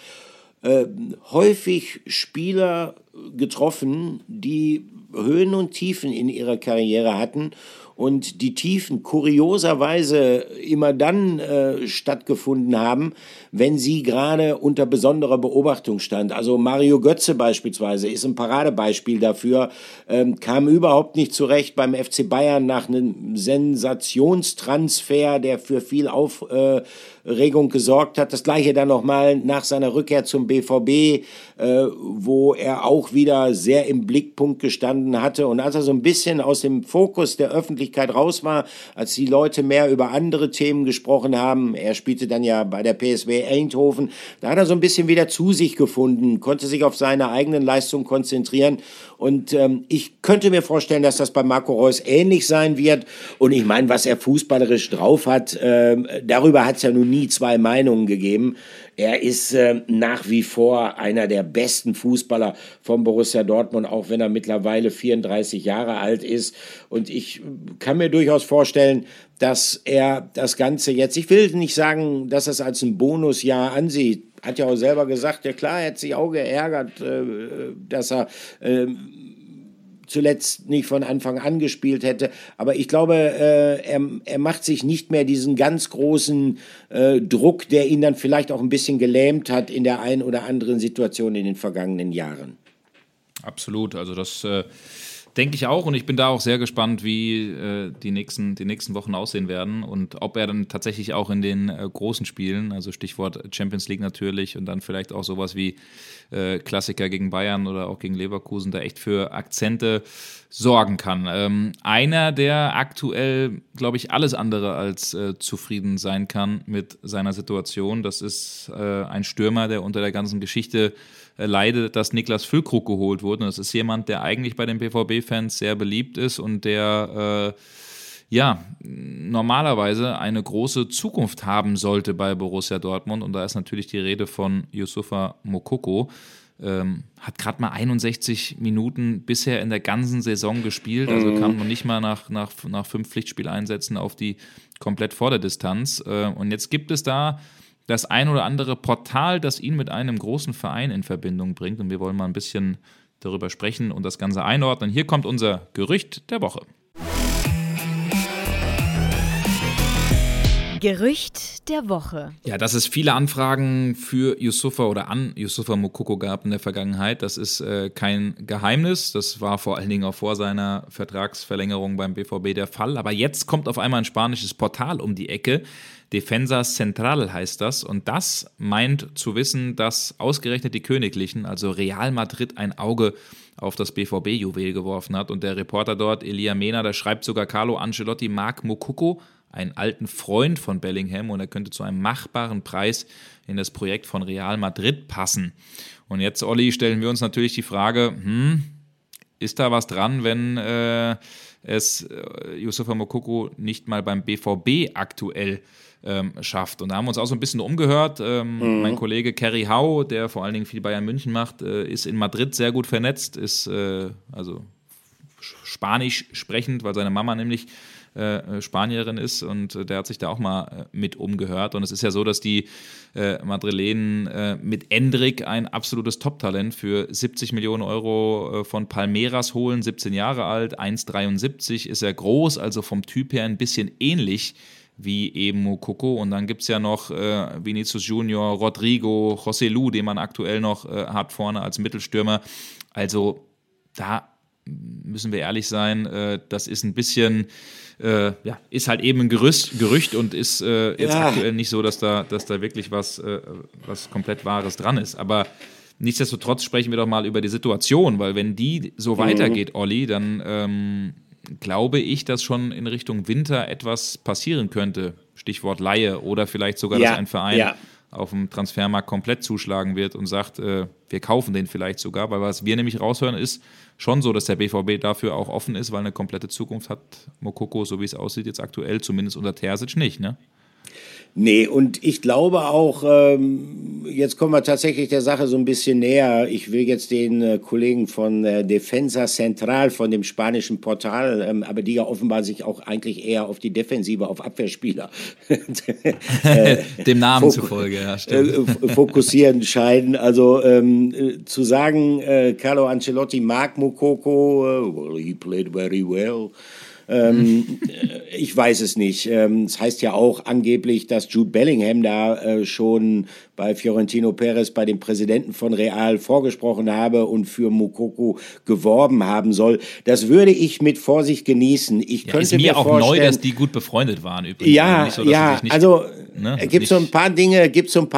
häufig Spieler getroffen, die Höhen und Tiefen in ihrer Karriere hatten und die Tiefen kurioserweise immer dann stattgefunden haben, wenn sie gerade unter besonderer Beobachtung stand. Also Mario Götze beispielsweise ist ein Paradebeispiel dafür, kam überhaupt nicht zurecht beim FC Bayern nach einem Sensationstransfer, der für viel Aufregung gesorgt hat. Das Gleiche dann nochmal nach seiner Rückkehr zum BVB, wo er auch wieder sehr im Blickpunkt gestanden hatte. Und als er so ein bisschen aus dem Fokus der Öffentlichkeit raus war, als die Leute mehr über andere Themen gesprochen haben, er spielte dann ja bei der PSV Eindhoven, da hat er so ein bisschen wieder zu sich gefunden, konnte sich auf seine eigenen Leistungen konzentrieren. Und ich könnte mir vorstellen, dass das bei Marco Reus ähnlich sein wird. Und ich meine, was er fußballerisch drauf hat, darüber hat es ja nun nie 2 Meinungen gegeben. Er ist nach wie vor einer der besten Fußballer von Borussia Dortmund, auch wenn er mittlerweile 34 Jahre alt ist. Und ich kann mir durchaus vorstellen, dass er das Ganze jetzt, ich will nicht sagen, dass er es als ein Bonusjahr ansieht, hat ja auch selber gesagt, ja klar, er hat sich auch geärgert, dass er zuletzt nicht von Anfang an gespielt hätte. Aber ich glaube, er macht sich nicht mehr diesen ganz großen Druck, der ihn dann vielleicht auch ein bisschen gelähmt hat in der einen oder anderen Situation in den vergangenen Jahren. Absolut, also das denke ich auch und ich bin da auch sehr gespannt, wie die nächsten Wochen aussehen werden und ob er dann tatsächlich auch in den großen Spielen, also Stichwort Champions League natürlich und dann vielleicht auch sowas wie Klassiker gegen Bayern oder auch gegen Leverkusen, da echt für Akzente sorgen kann. Einer, der aktuell, glaube ich, alles andere als zufrieden sein kann mit seiner Situation, das ist ein Stürmer, der unter der ganzen Geschichte leidet, dass Niklas Füllkrug geholt wurde. Und das ist jemand, der eigentlich bei den BVB-Fans sehr beliebt ist und der normalerweise eine große Zukunft haben sollte bei Borussia Dortmund. Und da ist natürlich die Rede von Youssoufa Moukoko. Hat gerade mal 61 Minuten bisher in der ganzen Saison gespielt, also kam noch nicht mal nach 5 Pflichtspieleinsätzen auf die komplett Vorderdistanz. Und jetzt gibt es da das ein oder andere Portal, das ihn mit einem großen Verein in Verbindung bringt. Und wir wollen mal ein bisschen darüber sprechen und das Ganze einordnen. Hier kommt unser Gerücht der Woche. Gerücht der Woche. Ja, dass es viele Anfragen für Youssoufa oder an Youssoufa Moukoko gab in der Vergangenheit, das ist kein Geheimnis. Das war vor allen Dingen auch vor seiner Vertragsverlängerung beim BVB der Fall. Aber jetzt kommt auf einmal ein spanisches Portal um die Ecke. Defensa Central heißt das. Und das meint zu wissen, dass ausgerechnet die Königlichen, also Real Madrid, ein Auge auf das BVB-Juwel geworfen hat. Und der Reporter dort, Elia Mena, der schreibt sogar, Carlo Ancelotti mag Moukoko, einen alten Freund von Bellingham, und er könnte zu einem machbaren Preis in das Projekt von Real Madrid passen. Und jetzt, Olli, stellen wir uns natürlich die Frage, ist da was dran, wenn es Youssoufa Moukoko nicht mal beim BVB aktuell schafft? Und da haben wir uns auch so ein bisschen umgehört. Mein Kollege Kerry Hau, der vor allen Dingen viel Bayern München macht, ist in Madrid sehr gut vernetzt, ist also Spanisch sprechend, weil seine Mama nämlich Spanierin ist, und der hat sich da auch mal mit umgehört. Und es ist ja so, dass die Madrilenen mit Endrick ein absolutes Top-Talent für 70 Millionen Euro von Palmeiras holen, 17 Jahre alt, 1,73 ist er groß, also vom Typ her ein bisschen ähnlich wie eben Moukoko. Und dann gibt es ja noch Vinicius Junior, Rodrigo, José Lu, den man aktuell noch hat vorne als Mittelstürmer. Also da müssen wir ehrlich sein, das ist ein bisschen, ist halt eben ein Gerücht und ist jetzt aktuell nicht so, dass da wirklich was komplett Wahres dran ist. Aber nichtsdestotrotz sprechen wir doch mal über die Situation, weil wenn die so weitergeht, Olli, dann glaube ich, dass schon in Richtung Winter etwas passieren könnte. Stichwort Leihe, oder vielleicht sogar, dass ein Verein auf dem Transfermarkt komplett zuschlagen wird und sagt, wir kaufen den vielleicht sogar, weil was wir nämlich raushören, ist schon so, dass der BVB dafür auch offen ist, weil eine komplette Zukunft hat Moukoko, so wie es aussieht, jetzt aktuell, zumindest unter Terzic, nicht, ne? Nee, und ich glaube auch, jetzt kommen wir tatsächlich der Sache so ein bisschen näher. Ich will jetzt den Kollegen von Defensa Central, von dem spanischen Portal, aber die ja offenbar sich auch eigentlich eher auf die Defensive, auf Abwehrspieler dem Namen zufolge, ja, stimmt. Fokussieren scheiden. Also zu sagen, Carlo Ancelotti mag Moukoko, well, he played very well. Ich weiß es nicht. Es heißt ja auch angeblich, dass Jude Bellingham da schon bei Florentino Perez, bei dem Präsidenten von Real, vorgesprochen habe und für Moukoko geworben haben soll. Das würde ich mit Vorsicht genießen. Ich könnte ist mir auch neu, dass die gut befreundet waren übrigens. Ja, nicht so, dass also gibt so ein paar Dinge,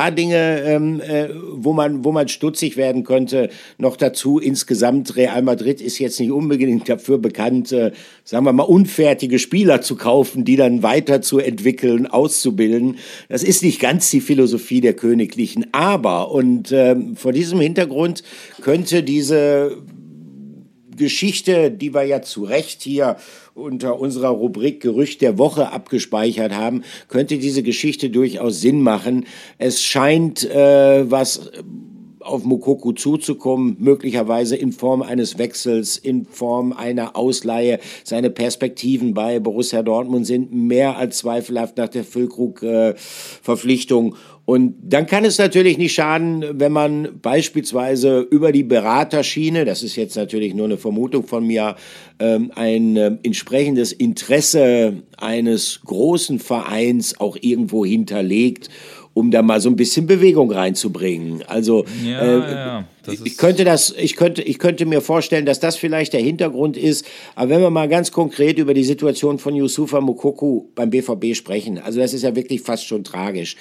wo man stutzig werden könnte. Noch dazu, insgesamt, Real Madrid ist jetzt nicht unbedingt dafür bekannt, sagen wir mal, unfertige Spieler zu kaufen, die dann weiter zu entwickeln, auszubilden. Das ist nicht ganz die Philosophie der Königlichen. Aber, und vor diesem Hintergrund könnte diese Geschichte, die wir ja zu Recht hier unter unserer Rubrik Gerücht der Woche abgespeichert haben, könnte diese Geschichte durchaus Sinn machen. Es scheint was auf Moukoko zuzukommen, möglicherweise in Form eines Wechsels, in Form einer Ausleihe. Seine Perspektiven bei Borussia Dortmund sind mehr als zweifelhaft nach der Füllkrug-Verpflichtung. Und dann kann es natürlich nicht schaden, wenn man beispielsweise über die Beraterschiene, das ist jetzt natürlich nur eine Vermutung von mir, ein entsprechendes Interesse eines großen Vereins auch irgendwo hinterlegt, um da mal so ein bisschen Bewegung reinzubringen. Also ich könnte mir vorstellen, dass das vielleicht der Hintergrund ist. Aber wenn wir mal ganz konkret über die Situation von Youssoufa Moukoko beim BVB sprechen, also das ist ja wirklich fast schon tragisch.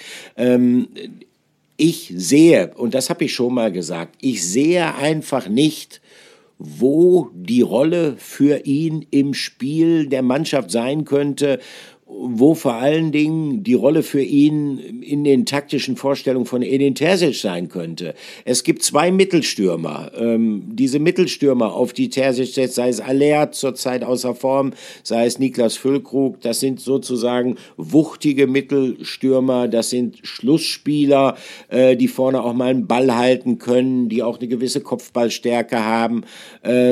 Ich sehe, und das habe ich schon mal gesagt, ich sehe einfach nicht, wo die Rolle für ihn im Spiel der Mannschaft sein könnte, wo vor allen Dingen die Rolle für ihn in den taktischen Vorstellungen von Edin Terzic sein könnte. Es gibt zwei Mittelstürmer. Diese Mittelstürmer, auf die Terzic setzt, sei es Alert zurzeit außer Form, sei es Niklas Füllkrug, das sind sozusagen wuchtige Mittelstürmer, das sind Schlussspieler, die vorne auch mal einen Ball halten können, die auch eine gewisse Kopfballstärke haben.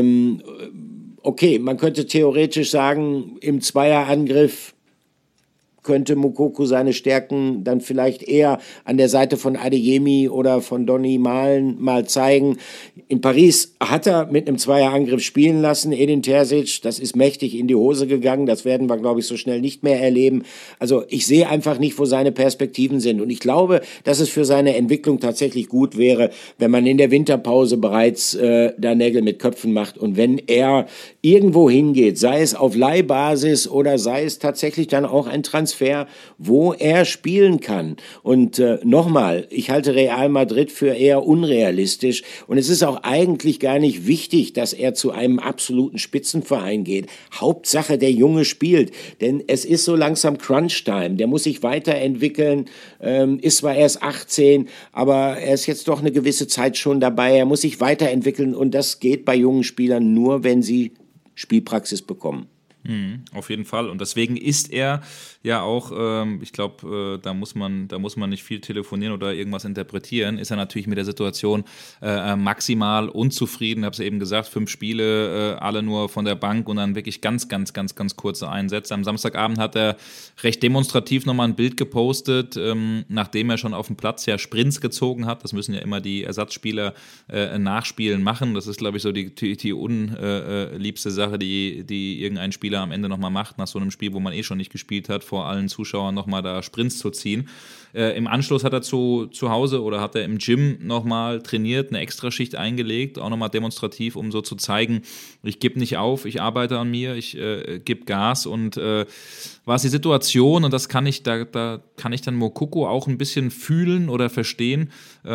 Okay, man könnte theoretisch sagen, im Zweierangriff könnte Moukoko seine Stärken dann vielleicht eher an der Seite von Adeyemi oder von Donny Malen mal zeigen. In Paris hat er mit einem Zweierangriff spielen lassen, Edin Terzic, das ist mächtig in die Hose gegangen, das werden wir, glaube ich, so schnell nicht mehr erleben. Also ich sehe einfach nicht, wo seine Perspektiven sind und ich glaube, dass es für seine Entwicklung tatsächlich gut wäre, wenn man in der Winterpause bereits da Nägel mit Köpfen macht und wenn er irgendwo hingeht, sei es auf Leihbasis oder sei es tatsächlich dann auch ein Transfer, wo er spielen kann. Und nochmal, ich halte Real Madrid für eher unrealistisch und es ist auch eigentlich gar nicht wichtig, dass er zu einem absoluten Spitzenverein geht. Hauptsache, der Junge spielt, denn es ist so langsam Crunch-Time. Der muss sich weiterentwickeln, ist zwar erst 18, aber er ist jetzt doch eine gewisse Zeit schon dabei. Er muss sich weiterentwickeln und das geht bei jungen Spielern nur, wenn sie Spielpraxis bekommen. Auf jeden Fall. Und deswegen ist er ja auch, ich glaube, da muss man nicht viel telefonieren oder irgendwas interpretieren, ist er natürlich mit der Situation maximal unzufrieden. Ich habe es eben gesagt, 5 Spiele, alle nur von der Bank und dann wirklich ganz kurze Einsätze. Am Samstagabend hat er recht demonstrativ nochmal ein Bild gepostet, nachdem er schon auf dem Platz ja Sprints gezogen hat. Das müssen ja immer die Ersatzspieler nachspielen machen. Das ist, glaube ich, so die unliebste Sache, die irgendein Spieler am Ende nochmal macht, nach so einem Spiel, wo man schon nicht gespielt hat, vor allen Zuschauern nochmal da Sprints zu ziehen. Im Anschluss hat er zu Hause oder hat er im Gym nochmal trainiert, eine Extraschicht eingelegt, auch nochmal demonstrativ, um so zu zeigen, ich gebe nicht auf, ich arbeite an mir, ich gebe Gas und was die Situation, und das kann ich, da kann ich dann Moukoko auch ein bisschen fühlen oder verstehen,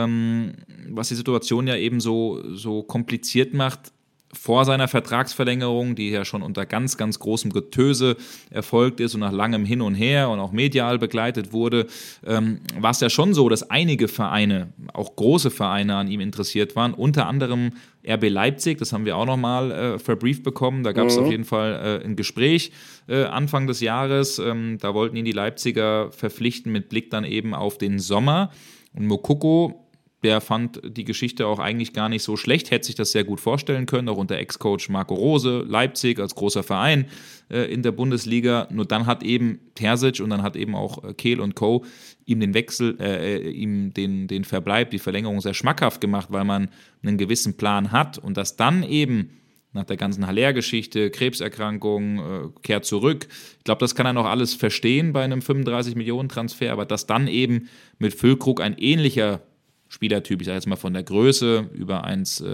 was die Situation ja eben so kompliziert macht. Vor seiner Vertragsverlängerung, die ja schon unter ganz großem Getöse erfolgt ist und nach langem Hin und Her und auch medial begleitet wurde, war es ja schon so, dass einige Vereine, auch große Vereine an ihm interessiert waren, unter anderem RB Leipzig, das haben wir auch nochmal verbrieft bekommen, da gab es auf jeden Fall ein Gespräch Anfang des Jahres, da wollten ihn die Leipziger verpflichten mit Blick dann eben auf den Sommer und Moukoko, der fand die Geschichte auch eigentlich gar nicht so schlecht, hätte sich das sehr gut vorstellen können, auch unter Ex-Coach Marco Rose, Leipzig als großer Verein in der Bundesliga. Nur dann hat eben Terzic und dann hat eben auch Kehl und Co. ihm den Wechsel, ihm den Verbleib, die Verlängerung sehr schmackhaft gemacht, weil man einen gewissen Plan hat und das dann eben nach der ganzen Haller-Geschichte, Krebserkrankung, kehrt zurück. Ich glaube, das kann er noch alles verstehen bei einem 35-Millionen-Transfer, aber dass dann eben mit Füllkrug ein ähnlicher Spielertyp, ich sage jetzt mal von der Größe, über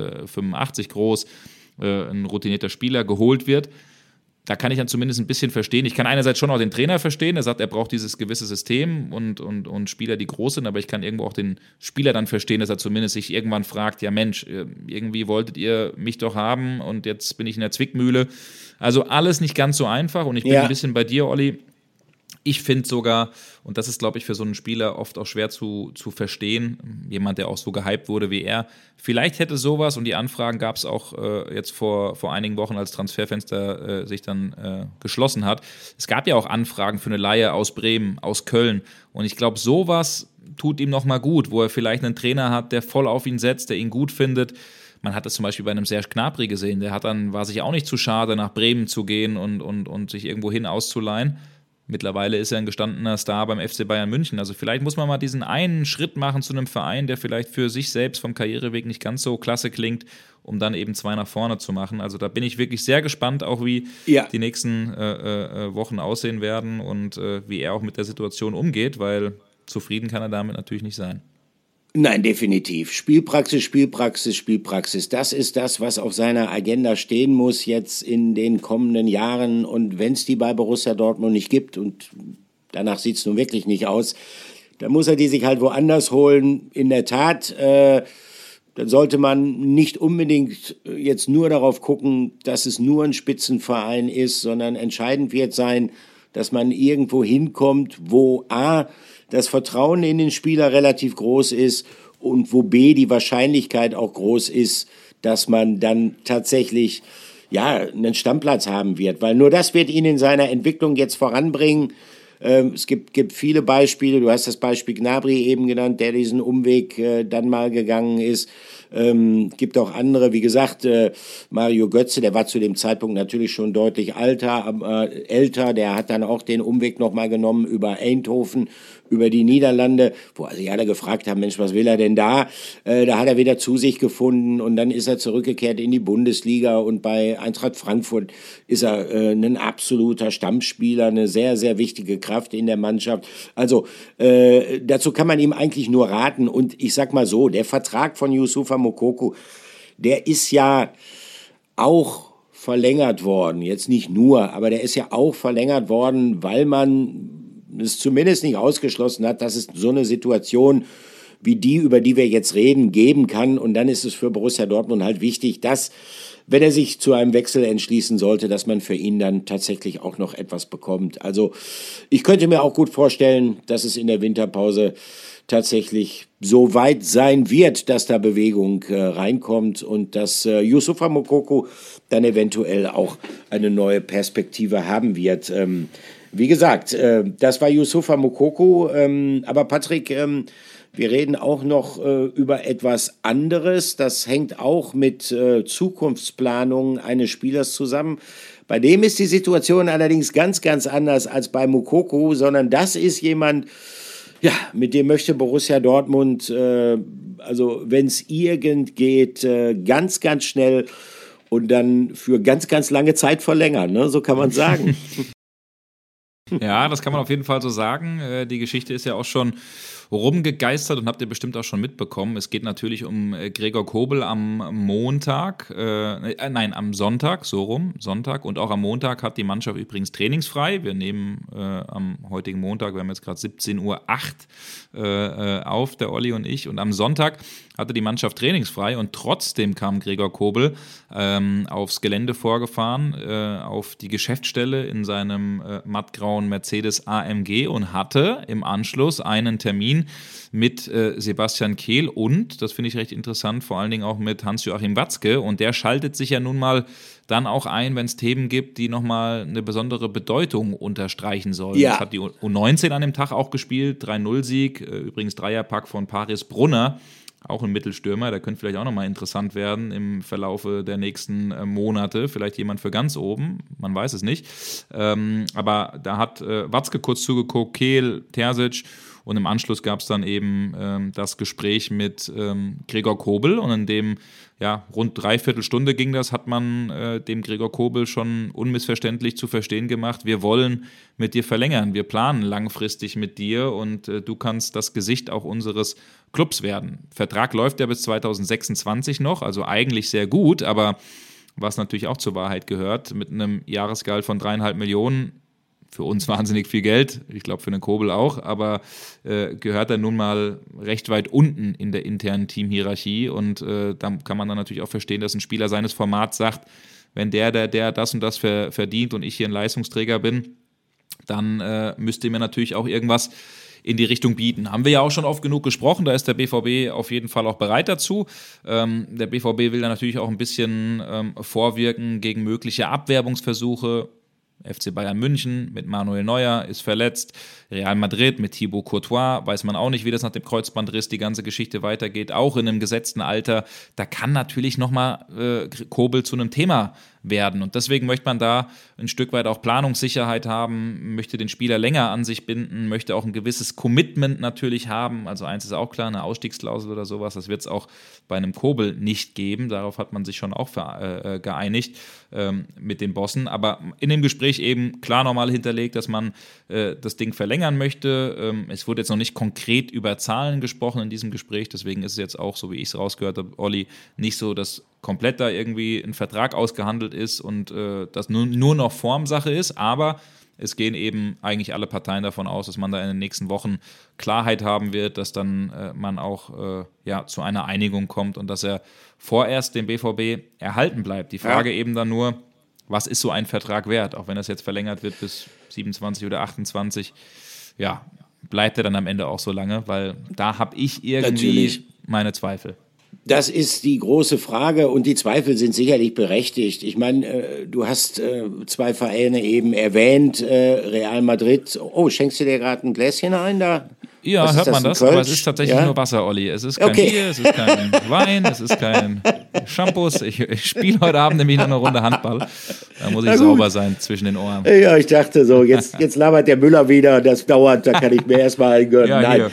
1,85 groß, ein routinierter Spieler geholt wird, da kann ich dann zumindest ein bisschen verstehen. Ich kann einerseits schon auch den Trainer verstehen, der sagt, er braucht dieses gewisse System und Spieler, die groß sind, aber ich kann irgendwo auch den Spieler dann verstehen, dass er zumindest sich irgendwann fragt, ja Mensch, irgendwie wolltet ihr mich doch haben und jetzt bin ich in der Zwickmühle. Also alles nicht ganz so einfach und ich bin ein bisschen bei dir, Olli. Ich finde sogar, und das ist, glaube ich, für so einen Spieler oft auch schwer zu verstehen, jemand, der auch so gehypt wurde wie er, vielleicht hätte sowas, und die Anfragen gab es auch jetzt vor einigen Wochen, als Transferfenster sich dann geschlossen hat. Es gab ja auch Anfragen für eine Leihe aus Bremen, aus Köln, und ich glaube, sowas tut ihm nochmal gut, wo er vielleicht einen Trainer hat, der voll auf ihn setzt, der ihn gut findet. Man hat das zum Beispiel bei einem Serge Gnabry gesehen, der war sich auch nicht zu schade, nach Bremen zu gehen und sich irgendwo hin auszuleihen. Mittlerweile ist er ein gestandener Star beim FC Bayern München. Also vielleicht muss man mal diesen einen Schritt machen zu einem Verein, der vielleicht für sich selbst vom Karriereweg nicht ganz so klasse klingt, um dann eben 2 nach vorne zu machen. Also da bin ich wirklich sehr gespannt, auch wie die nächsten Wochen aussehen werden und wie er auch mit der Situation umgeht, weil zufrieden kann er damit natürlich nicht sein. Nein, definitiv. Spielpraxis. Das ist das, was auf seiner Agenda stehen muss jetzt in den kommenden Jahren. Und wenn es die bei Borussia Dortmund nicht gibt, und danach sieht es nun wirklich nicht aus, dann muss er die sich halt woanders holen. In der Tat, dann sollte man nicht unbedingt jetzt nur darauf gucken, dass es nur ein Spitzenverein ist, sondern entscheidend wird sein, dass man irgendwo hinkommt, wo das Vertrauen in den Spieler relativ groß ist und wo B, die Wahrscheinlichkeit auch groß ist, dass man dann tatsächlich einen Stammplatz haben wird. Weil nur das wird ihn in seiner Entwicklung jetzt voranbringen. Es gibt viele Beispiele. Du hast das Beispiel Gnabry eben genannt, der diesen Umweg dann mal gegangen ist. Gibt auch andere, wie gesagt, Mario Götze, der war zu dem Zeitpunkt natürlich schon deutlich älter, der hat dann auch den Umweg nochmal genommen über Eindhoven, über die Niederlande, wo sich alle gefragt haben, Mensch, was will er denn da? Da hat er wieder zu sich gefunden und dann ist er zurückgekehrt in die Bundesliga und bei Eintracht Frankfurt ist er ein absoluter Stammspieler, eine sehr, sehr wichtige Kraft in der Mannschaft. Also dazu kann man ihm eigentlich nur raten und ich sag mal so, der Vertrag von Youssoufa Moukoko, der ist ja auch verlängert worden, jetzt nicht nur, aber der ist ja auch verlängert worden, weil man es zumindest nicht ausgeschlossen hat, dass es so eine Situation wie die, über die wir jetzt reden, geben kann. Und dann ist es für Borussia Dortmund halt wichtig, dass, wenn er sich zu einem Wechsel entschließen sollte, dass man für ihn dann tatsächlich auch noch etwas bekommt. Also ich könnte mir auch gut vorstellen, dass es in der Winterpause tatsächlich so weit sein wird, dass da Bewegung reinkommt und dass Youssoufa Moukoko dann eventuell auch eine neue Perspektive haben wird. Wie gesagt, das war Youssoufa Moukoko, aber Patrick, wir reden auch noch über etwas anderes. Das hängt auch mit Zukunftsplanung eines Spielers zusammen. Bei dem ist die Situation allerdings ganz, ganz anders als bei Moukoko, sondern das ist jemand, ja, mit dem möchte Borussia Dortmund, also wenn es irgend geht, ganz, ganz schnell und dann für ganz, ganz lange Zeit verlängern, ne? So kann man sagen. Ja, das kann man auf jeden Fall so sagen. Die Geschichte ist ja auch schon rumgegeistert und habt ihr bestimmt auch schon mitbekommen. Es geht natürlich um Gregor Kobel am Sonntag, so rum, Sonntag. Und auch am Montag hat die Mannschaft übrigens trainingsfrei. Wir nehmen am heutigen Montag, wir haben jetzt gerade 17:08 Uhr auf, der Olli und ich. Und am Sonntag hatte die Mannschaft trainingsfrei und trotzdem kam Gregor Kobel aufs Gelände vorgefahren, auf die Geschäftsstelle in seinem mattgrauen Mercedes AMG und hatte im Anschluss einen Termin mit Sebastian Kehl und, das finde ich recht interessant, vor allen Dingen auch mit Hans-Joachim Watzke und der schaltet sich ja nun mal dann auch ein, wenn es Themen gibt, die nochmal eine besondere Bedeutung unterstreichen sollen. Ja. Das hat die U19 an dem Tag auch gespielt, 3-0-Sieg, übrigens Dreierpack von Paris Brunner, auch ein Mittelstürmer, der könnte vielleicht auch nochmal interessant werden im Verlaufe der nächsten Monate. Vielleicht jemand für ganz oben, man weiß es nicht. Aber da hat Watzke kurz zugeguckt, Kehl, Terzic und im Anschluss gab es dann eben das Gespräch mit Gregor Kobel und in dem rund 3/4 Stunde ging das, hat man dem Gregor Kobel schon unmissverständlich zu verstehen gemacht, wir wollen mit dir verlängern, wir planen langfristig mit dir und du kannst das Gesicht auch unseres Clubs werden. Vertrag läuft ja bis 2026 noch, also eigentlich sehr gut, aber was natürlich auch zur Wahrheit gehört, mit einem Jahresgehalt von 3,5 Millionen, für uns wahnsinnig viel Geld, ich glaube für den Kobel auch, aber gehört er nun mal recht weit unten in der internen Teamhierarchie und da kann man dann natürlich auch verstehen, dass ein Spieler seines Formats sagt, wenn der das und das verdient und ich hier ein Leistungsträger bin, dann müsste mir natürlich auch irgendwas in die Richtung bieten. Haben wir ja auch schon oft genug gesprochen, da ist der BVB auf jeden Fall auch bereit dazu. Der BVB will da natürlich auch ein bisschen vorwirken gegen mögliche Abwerbungsversuche. FC Bayern München mit Manuel Neuer ist verletzt, Real Madrid mit Thibaut Courtois, weiß man auch nicht, wie das nach dem Kreuzbandriss die ganze Geschichte weitergeht, auch in einem gesetzten Alter, da kann natürlich nochmal Kobel zu einem Thema werden und deswegen möchte man da ein Stück weit auch Planungssicherheit haben, möchte den Spieler länger an sich binden, möchte auch ein gewisses Commitment natürlich haben, also eins ist auch klar, eine Ausstiegsklausel oder sowas, das wird es auch bei einem Kobel nicht geben, darauf hat man sich schon auch geeinigt mit den Bossen, aber in dem Gespräch eben klar nochmal hinterlegt, dass man das Ding verlängern möchte. Es wurde jetzt noch nicht konkret über Zahlen gesprochen in diesem Gespräch, deswegen ist es jetzt auch, so wie ich es rausgehört habe, Olli, nicht so, dass komplett da irgendwie ein Vertrag ausgehandelt ist und das nur noch Formsache ist, aber es gehen eben eigentlich alle Parteien davon aus, dass man da in den nächsten Wochen Klarheit haben wird, dass dann man auch zu einer Einigung kommt und dass er vorerst dem BVB erhalten bleibt. Die Frage eben dann nur, was ist so ein Vertrag wert? Auch wenn das jetzt verlängert wird bis 27 oder 28, bleibt er dann am Ende auch so lange, weil da habe ich irgendwie meine Zweifel. Das ist die große Frage und die Zweifel sind sicherlich berechtigt. Ich meine, du hast zwei Vereine eben erwähnt, Real Madrid. Oh, schenkst du dir gerade ein Gläschen ein da? Ja, hört man das, aber es ist tatsächlich nur Wasser, Olli. Es ist kein Bier, es ist kein Wein, es ist kein Shampoos. Ich spiele heute Abend nämlich noch eine Runde Handball. Da muss ich sauber sein zwischen den Ohren. Ja, ich dachte so, jetzt labert der Müller wieder, das dauert, da kann ich mir erstmal eingönnen. Ja, nein.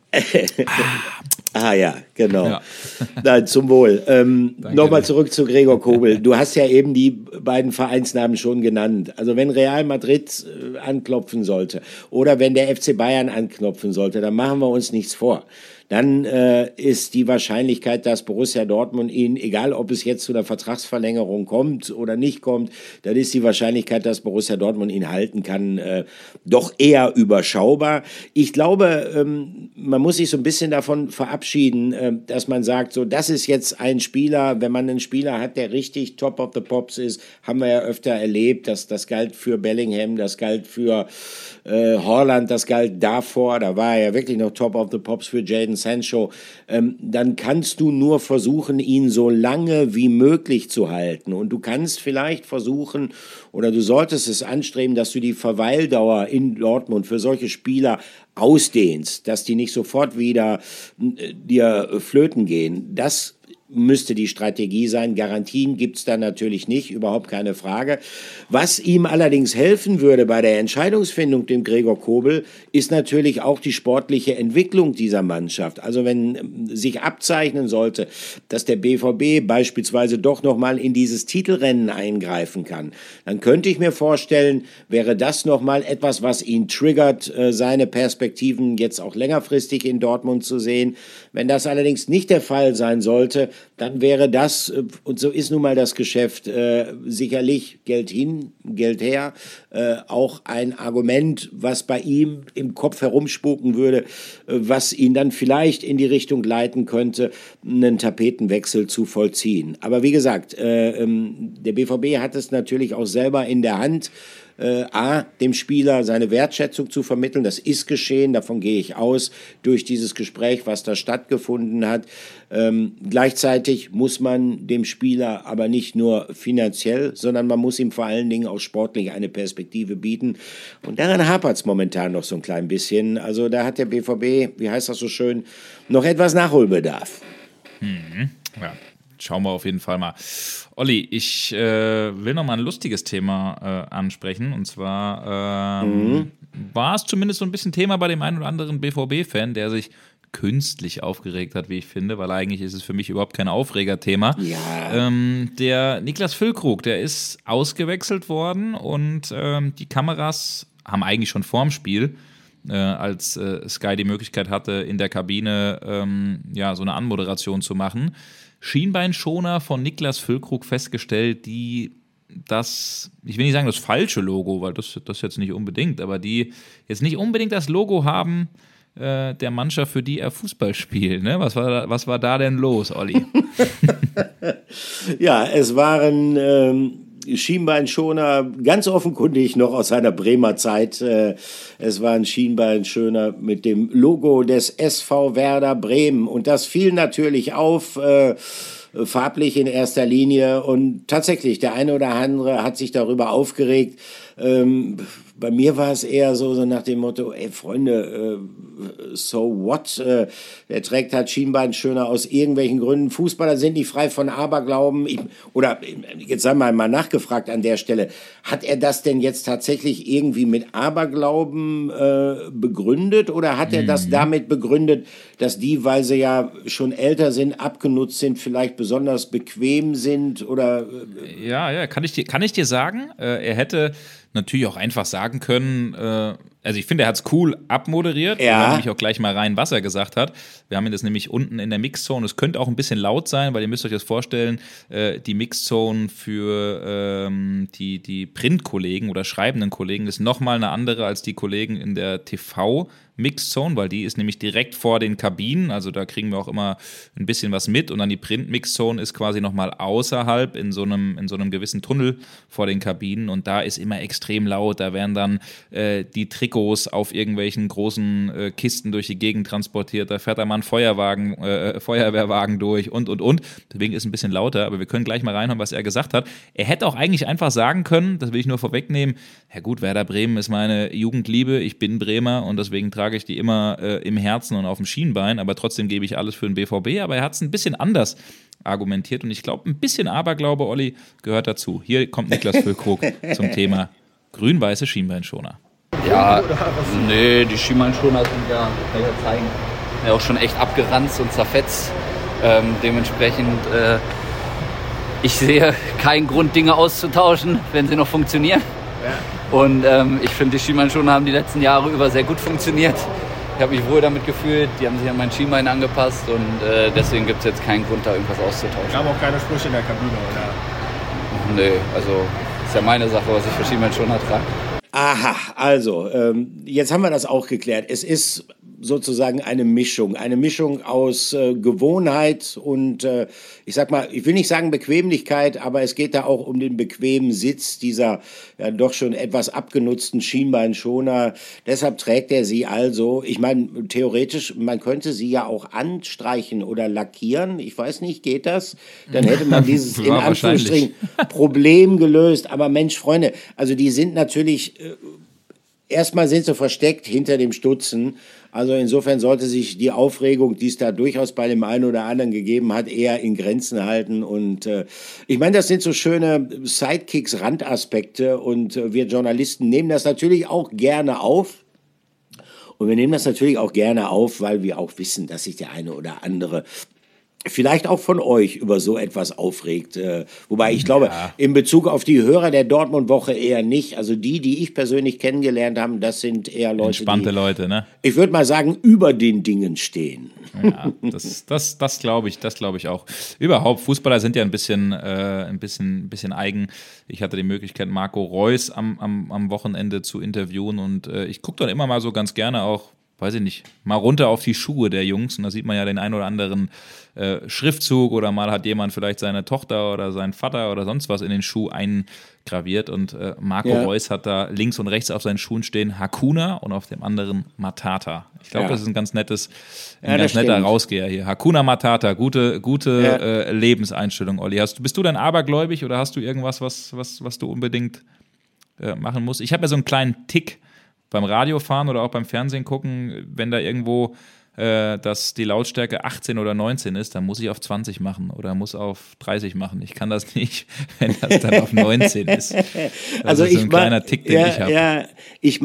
Ja, genau. Ja. Nein, zum Wohl. Nochmal zurück zu Gregor Kobel. Du hast ja eben die beiden Vereinsnamen schon genannt. Also wenn Real Madrid anklopfen sollte oder wenn der FC Bayern anklopfen sollte, dann machen wir uns nichts vor. Dann ist die Wahrscheinlichkeit, dass Borussia Dortmund ihn, egal ob es jetzt zu einer Vertragsverlängerung kommt oder nicht kommt, dann ist die Wahrscheinlichkeit, dass Borussia Dortmund ihn halten kann, doch eher überschaubar. Ich glaube, man muss sich so ein bisschen davon verabschieden, dass man sagt, so, das ist jetzt ein Spieler, wenn man einen Spieler hat, der richtig top of the pops ist, haben wir ja öfter erlebt, dass das galt für Bellingham, das galt für Haaland, das galt davor, da war er ja wirklich noch top of the pops für Jadon Sancho, dann kannst du nur versuchen, ihn so lange wie möglich zu halten. Und du kannst vielleicht versuchen, oder du solltest es anstreben, dass du die Verweildauer in Dortmund für solche Spieler ausdehnst, dass die nicht sofort wieder dir flöten gehen. Das müsste die Strategie sein. Garantien gibt's da natürlich nicht, überhaupt keine Frage. Was ihm allerdings helfen würde bei der Entscheidungsfindung, dem Gregor Kobel, ist natürlich auch die sportliche Entwicklung dieser Mannschaft. Also wenn sich abzeichnen sollte, dass der BVB beispielsweise doch nochmal in dieses Titelrennen eingreifen kann, dann könnte ich mir vorstellen, wäre das nochmal etwas, was ihn triggert, seine Perspektiven jetzt auch längerfristig in Dortmund zu sehen. Wenn das allerdings nicht der Fall sein sollte, dann wäre das, und so ist nun mal das Geschäft, sicherlich Geld hin, Geld her, auch ein Argument, was bei ihm im Kopf herumspuken würde, was ihn dann vielleicht in die Richtung leiten könnte, einen Tapetenwechsel zu vollziehen. Aber wie gesagt, der BVB hat es natürlich auch selber in der Hand, dem Spieler seine Wertschätzung zu vermitteln. Das ist geschehen, davon gehe ich aus, durch dieses Gespräch, was da stattgefunden hat. Gleichzeitig muss man dem Spieler aber nicht nur finanziell, sondern man muss ihm vor allen Dingen auch sportlich eine Perspektive bieten. Und daran hapert es momentan noch so ein klein bisschen. Also da hat der BVB, wie heißt das so schön, noch etwas Nachholbedarf. Ja. Schauen wir auf jeden Fall mal. Olli, ich will noch mal ein lustiges Thema ansprechen. Und zwar war es zumindest so ein bisschen Thema bei dem einen oder anderen BVB-Fan, der sich künstlich aufgeregt hat, wie ich finde, weil eigentlich ist es für mich überhaupt kein Aufregerthema. Ja. Der Niklas Füllkrug, der ist ausgewechselt worden und die Kameras haben eigentlich schon vorm Spiel, als Sky die Möglichkeit hatte, in der Kabine so eine Anmoderation zu machen, Schienbeinschoner von Niklas Füllkrug festgestellt, die das, ich will nicht sagen das falsche Logo, weil das jetzt nicht unbedingt, aber die jetzt nicht unbedingt das Logo haben der Mannschaft, für die er Fußball spielt. Ne? Was war da denn los, Olli? Ja, es waren Schienbeinschoner, ganz offenkundig noch aus seiner Bremer Zeit. Es war ein Schienbeinschoner mit dem Logo des SV Werder Bremen. Und das fiel natürlich auf, farblich in erster Linie. Und tatsächlich, der eine oder andere hat sich darüber aufgeregt. Bei mir war es eher so nach dem Motto, ey Freunde, so what? Er trägt halt Schienbeinschoner aus irgendwelchen Gründen. Fußballer sind nicht frei von Aberglauben. Jetzt sagen wir mal nachgefragt an der Stelle, hat er das denn jetzt tatsächlich irgendwie mit Aberglauben begründet oder hat er das damit begründet, dass die, weil sie ja schon älter sind, abgenutzt sind, vielleicht besonders bequem sind oder? Ja, kann ich dir sagen, er hätte natürlich auch einfach sagen können, also ich finde, er hat es cool abmoderiert. Ja. Wir haben nämlich auch gleich mal rein, was er gesagt hat. Wir haben ihn das nämlich unten in der Mixzone. Es könnte auch ein bisschen laut sein, weil ihr müsst euch das vorstellen, die Mixzone für die Printkollegen oder schreibenden Kollegen ist nochmal eine andere als die Kollegen in der TV- Mixed Zone, weil die ist nämlich direkt vor den Kabinen, also da kriegen wir auch immer ein bisschen was mit und dann die Print Mixed Zone ist quasi nochmal außerhalb in so einem gewissen Tunnel vor den Kabinen und da ist immer extrem laut, da werden dann die Trikots auf irgendwelchen großen Kisten durch die Gegend transportiert, da fährt da mal ein Feuerwehrwagen durch und. Deswegen ist es ein bisschen lauter, aber wir können gleich mal reinhören, was er gesagt hat. Er hätte auch eigentlich einfach sagen können, das will ich nur vorwegnehmen, ja gut, Werder Bremen ist meine Jugendliebe, ich bin Bremer und deswegen trage ich die immer im Herzen und auf dem Schienbein, aber trotzdem gebe ich alles für den BVB, aber er hat es ein bisschen anders argumentiert und ich glaube, ein bisschen Aberglaube, Olli, gehört dazu. Hier kommt Niklas Füllkrug zum Thema grün-weiße Schienbeinschoner. Ja, nee, die Schienbeinschoner sind ja, kann ich ja zeigen, ja auch schon echt abgeranzt und zerfetzt. Dementsprechend, ich sehe keinen Grund, Dinge auszutauschen, wenn sie noch funktionieren. Ja. Und ich finde, die Schienbeinschoner haben die letzten Jahre über sehr gut funktioniert. Ich habe mich wohl damit gefühlt, die haben sich an mein Schienbein angepasst und deswegen gibt es jetzt keinen Grund, da irgendwas auszutauschen. Es gab auch keine Sprüche in der Kabine, oder? Nee, also ist ja meine Sache, was ich für Schienbeinschoner trage. Aha, also, jetzt haben wir das auch geklärt. Es ist sozusagen eine Mischung aus Gewohnheit und ich sag mal, ich will nicht sagen Bequemlichkeit, aber es geht da auch um den bequemen Sitz dieser ja doch schon etwas abgenutzten Schienbeinschoner. Deshalb trägt er sie also. Ich meine, theoretisch, man könnte sie ja auch anstreichen oder lackieren. Ich weiß nicht, geht das? Dann hätte man dieses in Anführungsstrichen Problem gelöst. Aber Mensch, Freunde, also die sind natürlich erstmal sind sie versteckt hinter dem Stutzen. Also insofern sollte sich die Aufregung, die es da durchaus bei dem einen oder anderen gegeben hat, eher in Grenzen halten. Und ich meine, das sind so schöne Sidekicks, Randaspekte. Und wir Journalisten nehmen das natürlich auch gerne auf. Und wir nehmen das natürlich auch gerne auf, weil wir auch wissen, dass sich der eine oder andere vielleicht auch von euch über so etwas aufregt. Wobei ich glaube, in Bezug auf die Hörer der Dortmund-Woche eher nicht. Also die ich persönlich kennengelernt habe, das sind eher Leute, entspannte Leute, ne? Ich würde mal sagen, über den Dingen stehen. Ja, das glaube ich auch. Überhaupt, Fußballer sind ja ein bisschen eigen. Ich hatte die Möglichkeit, Marco Reus am Wochenende zu interviewen und ich gucke dann immer mal so ganz gerne auch, weiß ich nicht, mal runter auf die Schuhe der Jungs und da sieht man ja den einen oder anderen Schriftzug oder mal hat jemand vielleicht seine Tochter oder seinen Vater oder sonst was in den Schuh eingraviert und Marco Reus hat da links und rechts auf seinen Schuhen stehen Hakuna und auf dem anderen Matata. Ich glaube, das ist ein ganz netter Rausgeher hier. Hakuna Matata, gute Lebenseinstellung, Olli. Bist du denn abergläubig oder hast du irgendwas, was du unbedingt machen musst? Ich habe ja so einen kleinen Tick beim Radiofahren oder auch beim Fernsehen gucken, wenn da irgendwo dass die Lautstärke 18 oder 19 ist, dann muss ich auf 20 machen oder muss auf 30 machen. Ich kann das nicht, wenn das dann auf 19 ist. Das also ist so ein kleiner Tick, den ich habe. Ja, ich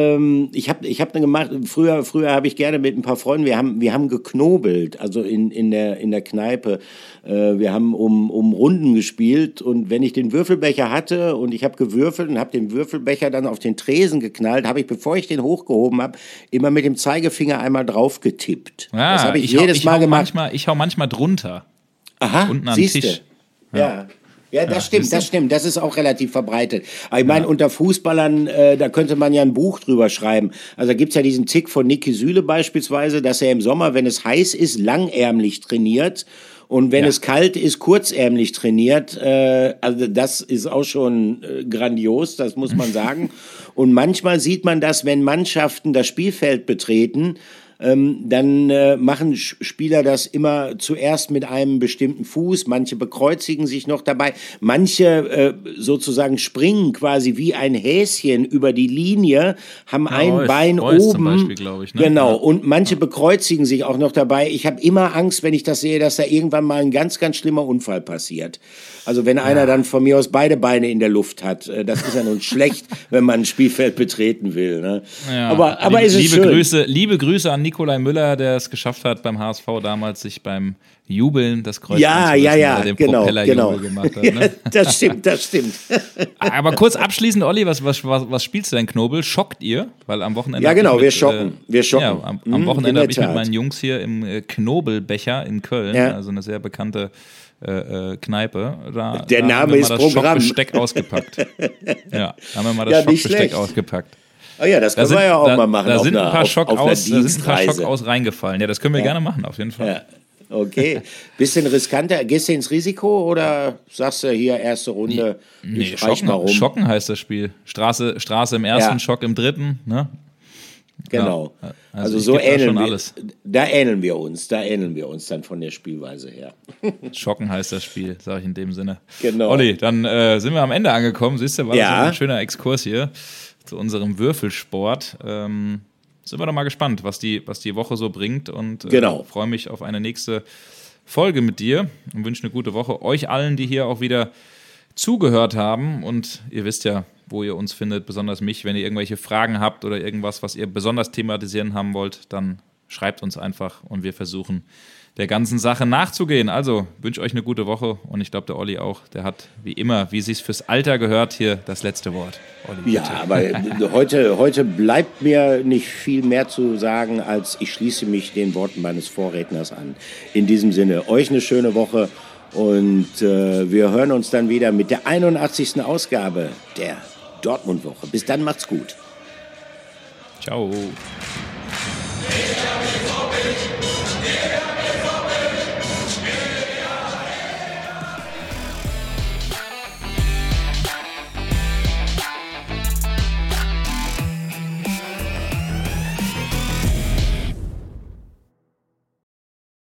habe dann gemacht, früher habe ich gerne mit ein paar Freunden, wir haben geknobelt, also in der Kneipe. Wir haben um Runden gespielt und wenn ich den Würfelbecher hatte und ich habe gewürfelt und habe den Würfelbecher dann auf den Tresen geknallt, habe ich, bevor ich den hochgehoben habe, immer mit dem Zeigefinger einmal drauf getippt. Das habe ich jedes Mal gemacht. Ich hau manchmal drunter. Aha, unten am Tisch. Ja, das stimmt. Das ist auch relativ verbreitet. Aber ich meine, unter Fußballern, da könnte man ja ein Buch drüber schreiben. Also da gibt's ja diesen Tick von Niki Süle beispielsweise, dass er im Sommer, wenn es heiß ist, langärmlich trainiert. Und wenn es kalt ist, kurzärmlich trainiert. Also das ist auch schon grandios, das muss man sagen. Und manchmal sieht man das, wenn Mannschaften das Spielfeld betreten, dann machen Spieler das immer zuerst mit einem bestimmten Fuß. Manche bekreuzigen sich noch dabei. Manche sozusagen springen quasi wie ein Häschen über die Linie, haben ein Bein Reus oben. Zum Beispiel, glaube ich, ne? Genau. Und manche bekreuzigen sich auch noch dabei. Ich habe immer Angst, wenn ich das sehe, dass da irgendwann mal ein ganz, ganz schlimmer Unfall passiert. Also wenn einer dann von mir aus beide Beine in der Luft hat, das ist ja nun schlecht, wenn man ein Spielfeld betreten will. Ne? Ja. Aber ist es schön. Liebe Grüße an Nikolai Müller, der es geschafft hat beim HSV damals, sich beim Jubeln das Kreuz den Propellerjubel gemacht hat. Ne? Ja, das stimmt. Aber kurz abschließend, Olli, was spielst du denn, Knobel? Schockt ihr? Weil am Wochenende wir schocken. Ja, am Wochenende habe ich mit meinen Jungs hier im Knobelbecher in Köln, also eine sehr bekannte Kneipe. Der Name ist Programm. Schockbesteck ausgepackt. Ja, haben wir mal das Schockbesteck ausgepackt. Oh ja, das können wir ja auch mal machen. Da sind ein paar Schock aus reingefallen. Ja, das können wir gerne machen, auf jeden Fall. Ja. Okay. Bisschen riskanter. Gehst du ins Risiko oder sagst du hier erste Runde? Nee, Schocken heißt das Spiel. Straße im ersten, Schock im dritten. Ne? Genau. Ja, also so ähneln wir. Da ähneln wir uns dann von der Spielweise her. Schocken heißt das Spiel, sage ich in dem Sinne. Genau. Olli, dann sind wir am Ende angekommen. Siehst du, war das ein schöner Exkurs hier zu unserem Würfelsport. Sind wir doch mal gespannt, was die Woche so bringt und freue mich auf eine nächste Folge mit dir und wünsche eine gute Woche. Euch allen, die hier auch wieder zugehört haben, und ihr wisst ja, wo ihr uns findet, besonders mich. Wenn ihr irgendwelche Fragen habt oder irgendwas, was ihr besonders thematisieren haben wollt, dann schreibt uns einfach und wir versuchen, der ganzen Sache nachzugehen. Also, wünsche euch eine gute Woche und ich glaube, der Olli auch, der hat wie immer, wie es sich fürs Alter gehört, hier das letzte Wort. Olli, ja, aber heute bleibt mir nicht viel mehr zu sagen, als ich schließe mich den Worten meines Vorredners an. In diesem Sinne, euch eine schöne Woche und wir hören uns dann wieder mit der 81. Ausgabe der Dortmund-Woche. Bis dann, macht's gut. Ciao.